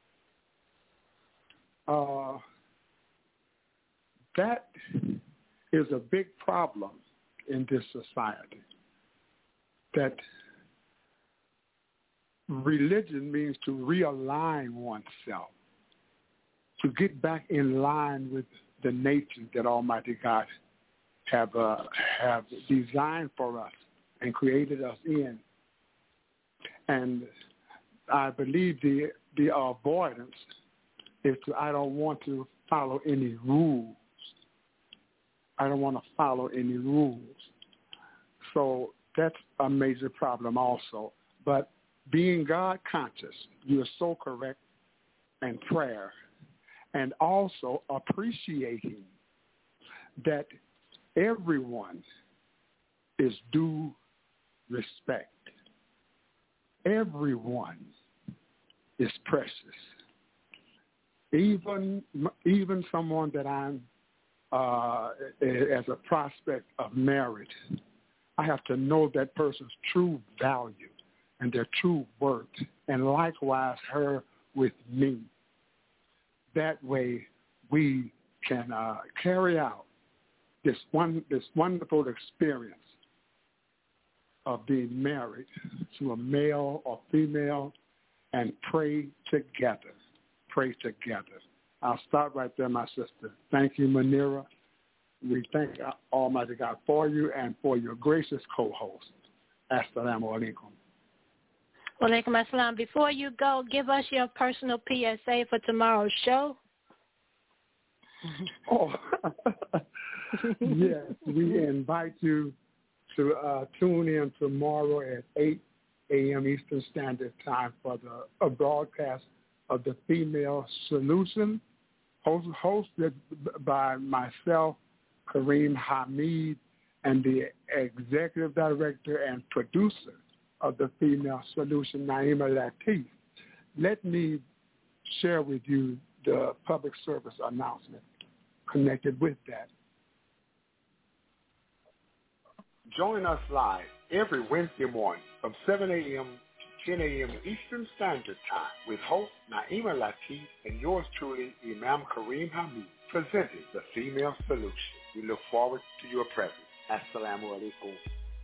That is a big problem in this society. That religion means to realign oneself, to get back in line with the nature that Almighty God have designed for us and created us in. And I believe the avoidance is I don't want to follow any rules. I don't want to follow any rules. So that's a major problem also. But being God conscious, you're so correct, and prayer, and also appreciating that everyone is due respect. Everyone is precious. Even someone that I'm as a prospect of marriage, I have to know that person's true value and their true worth, and likewise her with me. That way we can carry out this wonderful experience of being married to a male or female and pray together. Pray together. I'll stop right there, my sister. Thank you, Manira. We thank Almighty God for you and for your gracious co-host. Assalamu alaikum. Wa alaikum assalam. Before you go, give us your personal PSA for tomorrow's show. Oh, Yes, we invite you to tune in tomorrow at 8 a.m. Eastern Standard Time for a broadcast of the Female Solution, hosted by myself, Kareem Hamid, and the executive director and producer of the Female Solution, Naima Latif. Let me share with you the public service announcement connected with that. Join us live every Wednesday morning from 7 a.m. to 10 a.m. Eastern Standard Time with host Naima Latif and yours truly, Imam Kareem Hamid, presenting the Female Solution. We look forward to your presence. Assalamu alaikum.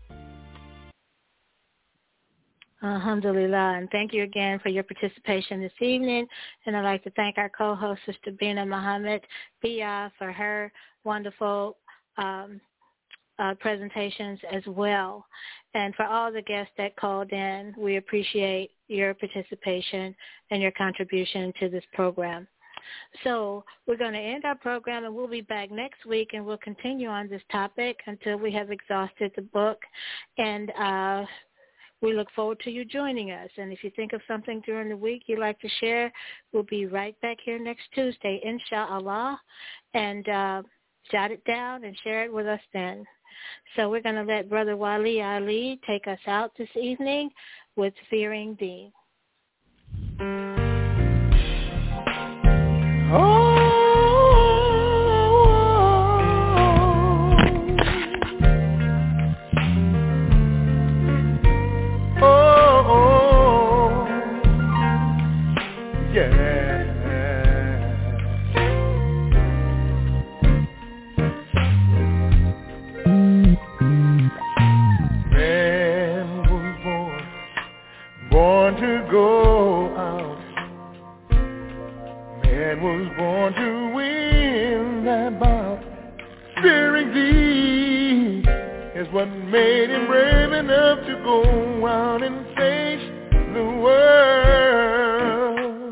Alhamdulillah, and thank you again for your participation this evening. And I'd like to thank our co-host, Sister Bina Muhammad Bia, for her wonderful presentations as well. And for all the guests that called in, we appreciate your participation and your contribution to this program. So we're going to end our program, and we'll be back next week, and we'll continue on this topic until we have exhausted the book. And we look forward to you joining us. And if you think of something during the week you'd like to share, we'll be right back here next Tuesday, inshallah, and jot it down and share it with us then. So we're going to let Brother Wali Ali take us out this evening with Fearing Thee. Was born to win that battle. Fearing thee is what made him brave enough to go out and face the world.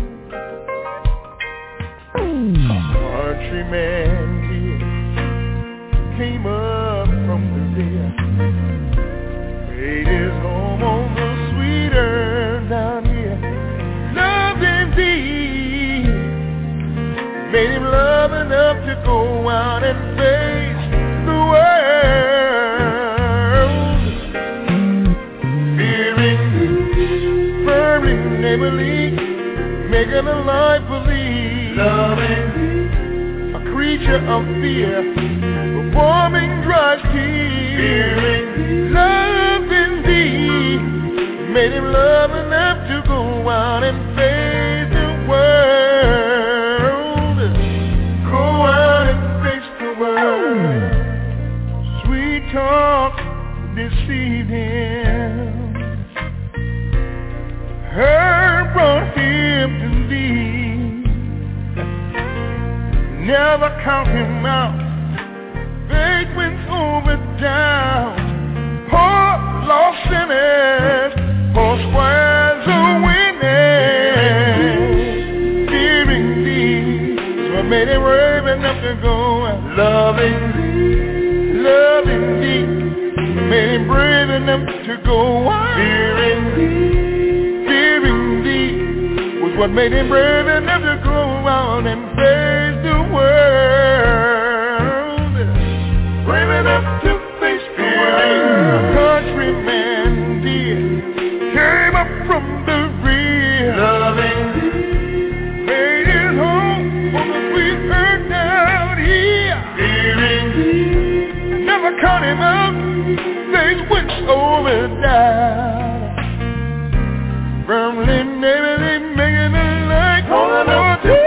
A countryman here came up from the dead, made his home on the sweeter down here. Loving thee made him love enough to go out and face the world. Fearing thee, firmly, neighborly, making a life believe. Loving thee, a creature of fear, performing dry tears. Fearing thee, loving thee, made him love enough to go out and face the world. Sweet talk deceived him. Her brought him to thee. Never count him out. Faith went over down. Poor lost sinners, poor squares are winning. Fearing thee is what made him brave enough to go. Loving thee, made him brave enough to go on. Fearing thee was what made him brave enough to go out and face the world. Brave enough to face the world. A countryman dear came up from the rear. Loving thee, made his home on the sweet earth down here. Fearing thee, never count him out, things went over down. Firmly, neighborly, making a light on the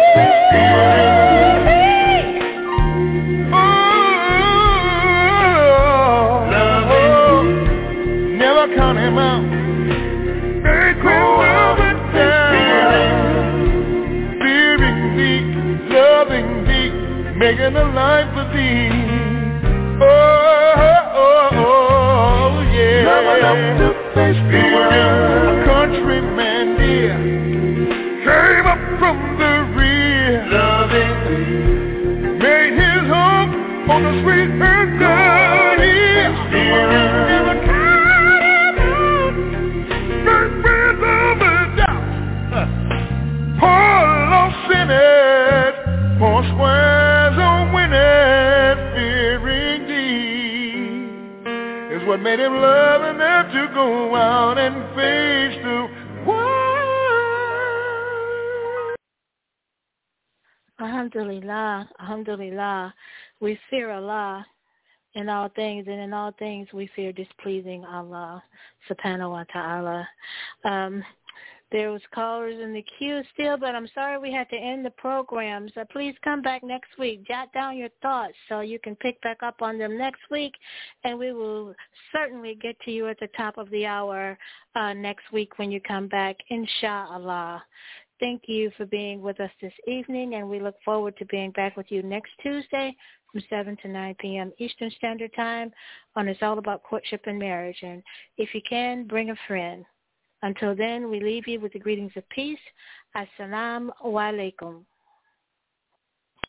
never count him out, things went over down. Fearing thee, loving thee, making a life for thee. Oh, yeah. Love enough to face the world. Countryman dear came up from the rear. Loving thee, made his home on the to go out and face the world. Alhamdulillah, alhamdulillah. We fear Allah in all things, and in all things we fear displeasing Allah, subhanahu wa ta'ala. There was callers in the queue still, but I'm sorry we had to end the program. So please come back next week. Jot down your thoughts so you can pick back up on them next week, and we will certainly get to you at the top of the hour next week when you come back, inshallah. Thank you for being with us this evening, and we look forward to being back with you next Tuesday from 7 to 9 p.m. Eastern Standard Time on It's All About Courtship and Marriage. And if you can, bring a friend. Until then, we leave you with the greetings of peace. Assalamu alaikum.